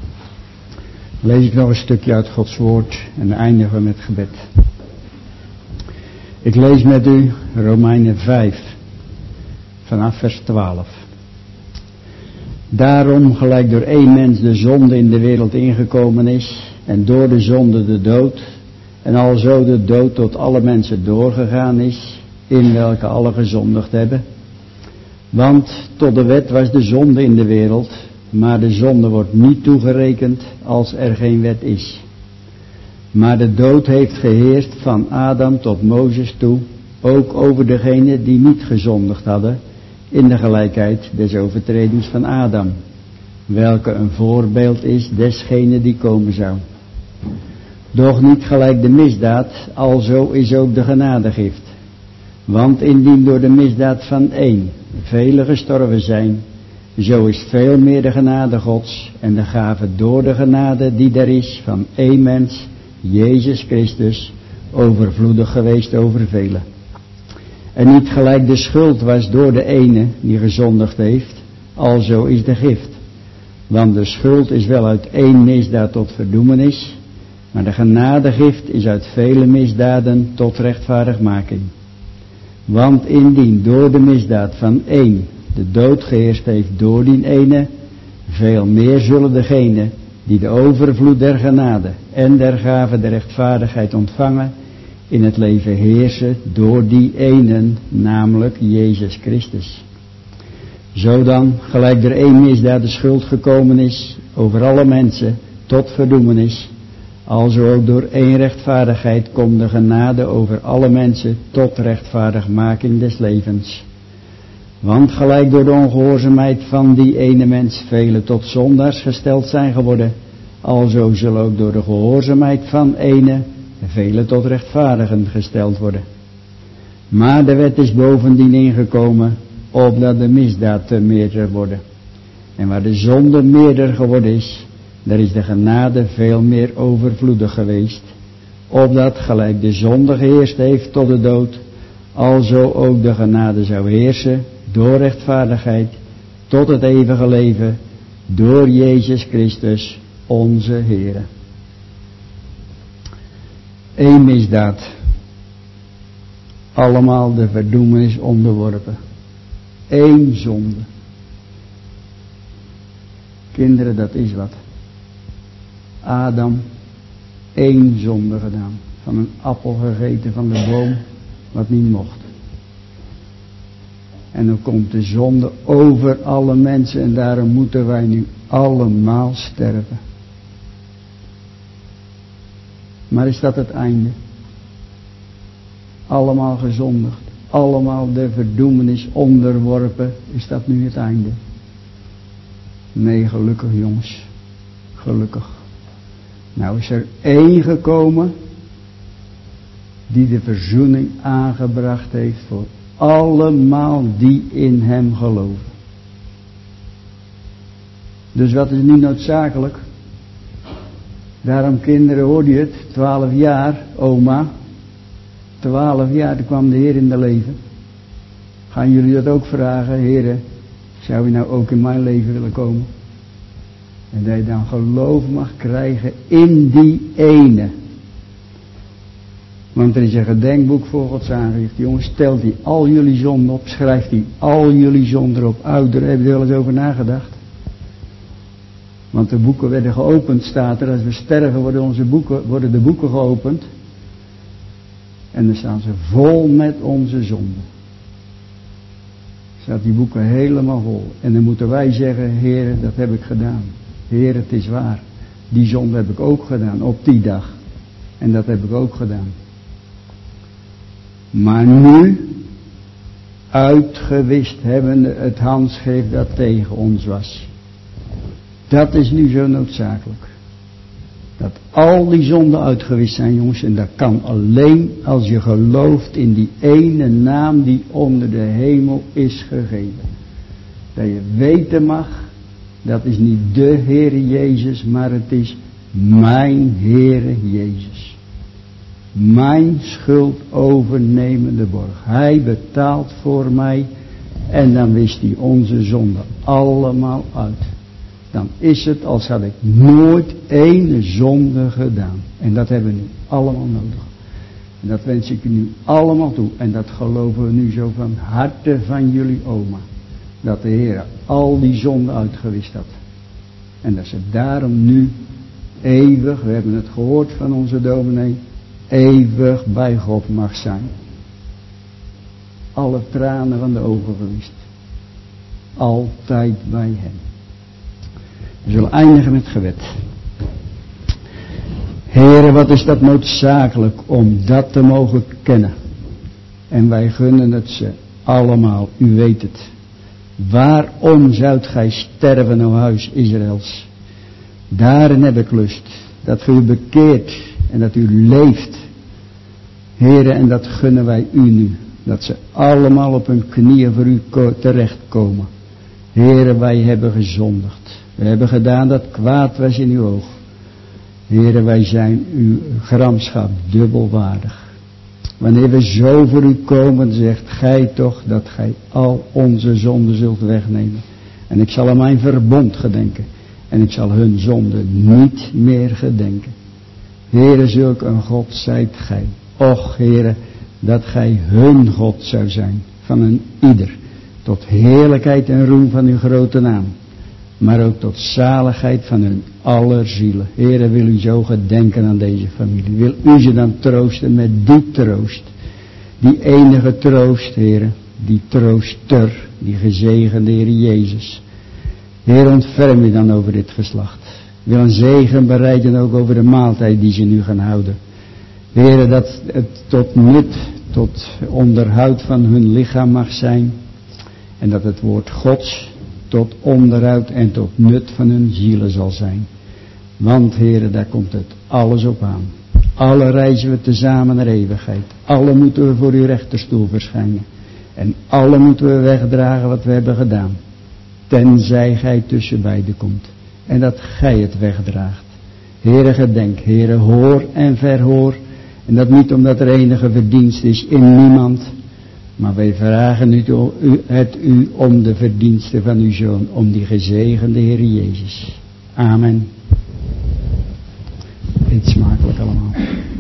Lees ik nog een stukje uit Gods woord en eindigen we met gebed. Ik lees met u Romeinen 5 vanaf vers 12. Daarom, gelijk door één mens de zonde in de wereld ingekomen is en door de zonde de dood en alzo de dood tot alle mensen doorgegaan is, in welke alle gezondigd hebben. Want tot de wet was de zonde in de wereld, maar de zonde wordt niet toegerekend als er geen wet is. Maar de dood heeft geheerst van Adam tot Mozes toe, ook over degenen die niet gezondigd hadden, in de gelijkheid des overtredings van Adam, welke een voorbeeld is desgene die komen zou. Doch niet gelijk de misdaad, alzo is ook de genadegift. Want indien door de misdaad van één velen gestorven zijn, zo is veel meer de genade Gods en de gave door de genade die er is van één mens, Jezus Christus, overvloedig geweest over velen. En niet gelijk de schuld was door de ene die gezondigd heeft, alzo is de gift. Want de schuld is wel uit één misdaad tot verdoemenis, maar de genadegift is uit vele misdaden tot rechtvaardigmaking. Want indien door de misdaad van één de dood geheerst heeft door die ene, veel meer zullen degenen die de overvloed der genade en der gave der rechtvaardigheid ontvangen, in het leven heersen door die enen, namelijk Jezus Christus. Zo dan, gelijk er één misdaad de schuld gekomen is over alle mensen tot verdoemenis, alzo ook door één rechtvaardigheid komt de genade over alle mensen tot rechtvaardigmaking des levens. Want gelijk door de ongehoorzaamheid van die ene mens velen tot zondaars gesteld zijn geworden, alzo zullen ook door de gehoorzaamheid van ene velen tot rechtvaardigen gesteld worden. Maar de wet is bovendien ingekomen, opdat de misdaad te meerder worden. En waar de zonde meerder geworden is, daar is de genade veel meer overvloedig geweest, opdat gelijk de zonde geheerst heeft tot de dood, alzo ook de genade zou heersen door rechtvaardigheid tot het eeuwige leven, door Jezus Christus onze Heere. Eén misdaad, allemaal de verdoemenis onderworpen. Eén zonde. Kinderen, dat is wat. Adam, één zonde gedaan. Van een appel gegeten van de boom, wat niet mocht. En dan komt de zonde over alle mensen en daarom moeten wij nu allemaal sterven. Maar is dat het einde? Allemaal gezondigd, allemaal de verdoemenis onderworpen, is dat nu het einde? Nee, gelukkig jongens, gelukkig. Nou is er één gekomen die de verzoening aangebracht heeft voor allemaal die in hem geloven. Dus wat is nu noodzakelijk? Daarom kinderen, hoorde je het, 12 jaar, oma, 12 jaar, toen kwam de Heer in de leven. Gaan jullie dat ook vragen, Heere, zou je nou ook in mijn leven willen komen? En dat je dan geloof mag krijgen in die ene. Want er is een gedenkboek voor Gods aangezicht. Jongens, stelt die al jullie zonden op, schrijft die al jullie zonden erop. Ouderen, hebben er wel eens over nagedacht? Want de boeken werden geopend, staat er. Als we sterven worden de boeken geopend. En dan staan ze vol met onze zonden. Staat die boeken helemaal vol. En dan moeten wij zeggen, Heer, dat heb ik gedaan. Heer, het is waar. Die zonde heb ik ook gedaan op die dag. En dat heb ik ook gedaan. Maar nu, uitgewist hebbende het handschrift dat tegen ons was. Dat is nu zo noodzakelijk. Dat al die zonden uitgewist zijn, jongens. En dat kan alleen als je gelooft in die ene naam die onder de hemel is gegeven. Dat je weten mag, dat is niet de Heere Jezus, maar het is mijn Heere Jezus. Mijn schuld overnemende borg. Hij betaalt voor mij en dan wist hij onze zonden allemaal uit. Dan is het als had ik nooit één zonde gedaan. En dat hebben we nu allemaal nodig. En dat wens ik u nu allemaal toe. En dat geloven we nu zo van harte van jullie oma. Dat de Heer al die zonden uitgewist had. En dat ze daarom nu eeuwig, we hebben het gehoord van onze dominee, eeuwig bij God mag zijn. Alle tranen van de ogen gewist. Altijd bij hem. We zullen eindigen met gebed. Heere, wat is dat noodzakelijk om dat te mogen kennen. En wij gunnen het ze allemaal, u weet het. Waarom zoudt gij sterven, o huis Israëls? Daarin heb ik lust, dat u bekeert en dat u leeft. Heere, en dat gunnen wij u nu. Dat ze allemaal op hun knieën voor u terechtkomen. Heere, wij hebben gezondigd. We hebben gedaan dat kwaad was in uw oog. Heere, wij zijn uw gramschap dubbelwaardig. Wanneer we zo voor u komen, zegt gij toch dat gij al onze zonden zult wegnemen. En ik zal aan mijn verbond gedenken. En ik zal hun zonden niet meer gedenken. Heere, zulk een God zijt gij. Och, Heere, dat gij hun God zou zijn. Van een ieder. Tot heerlijkheid en roem van uw grote naam. Maar ook tot zaligheid van hun aller zielen. Heere, wil u zo gedenken aan deze familie. Wil u ze dan troosten met die troost. Die enige troost, Heere. Die trooster. Die gezegende Heere Jezus. Heer, ontferm u dan over dit geslacht. Wil een zegen bereiden ook over de maaltijd die ze nu gaan houden. Heer, dat het tot nut, tot onderhoud van hun lichaam mag zijn. En dat het woord Gods tot onderhoud en tot nut van hun zielen zal zijn. Want Heere, daar komt het alles op aan. Alle reizen we tezamen naar eeuwigheid. Alle moeten we voor uw rechterstoel verschijnen. En alle moeten we wegdragen wat we hebben gedaan. Tenzij gij tussen beiden komt. En dat gij het wegdraagt. Heere, gedenk. Heere, hoor en verhoor. En dat niet omdat er enige verdienst is in niemand. Maar wij vragen het u om de verdiensten van uw Zoon. Om die gezegende Heer Jezus. Amen. Eet smakelijk allemaal.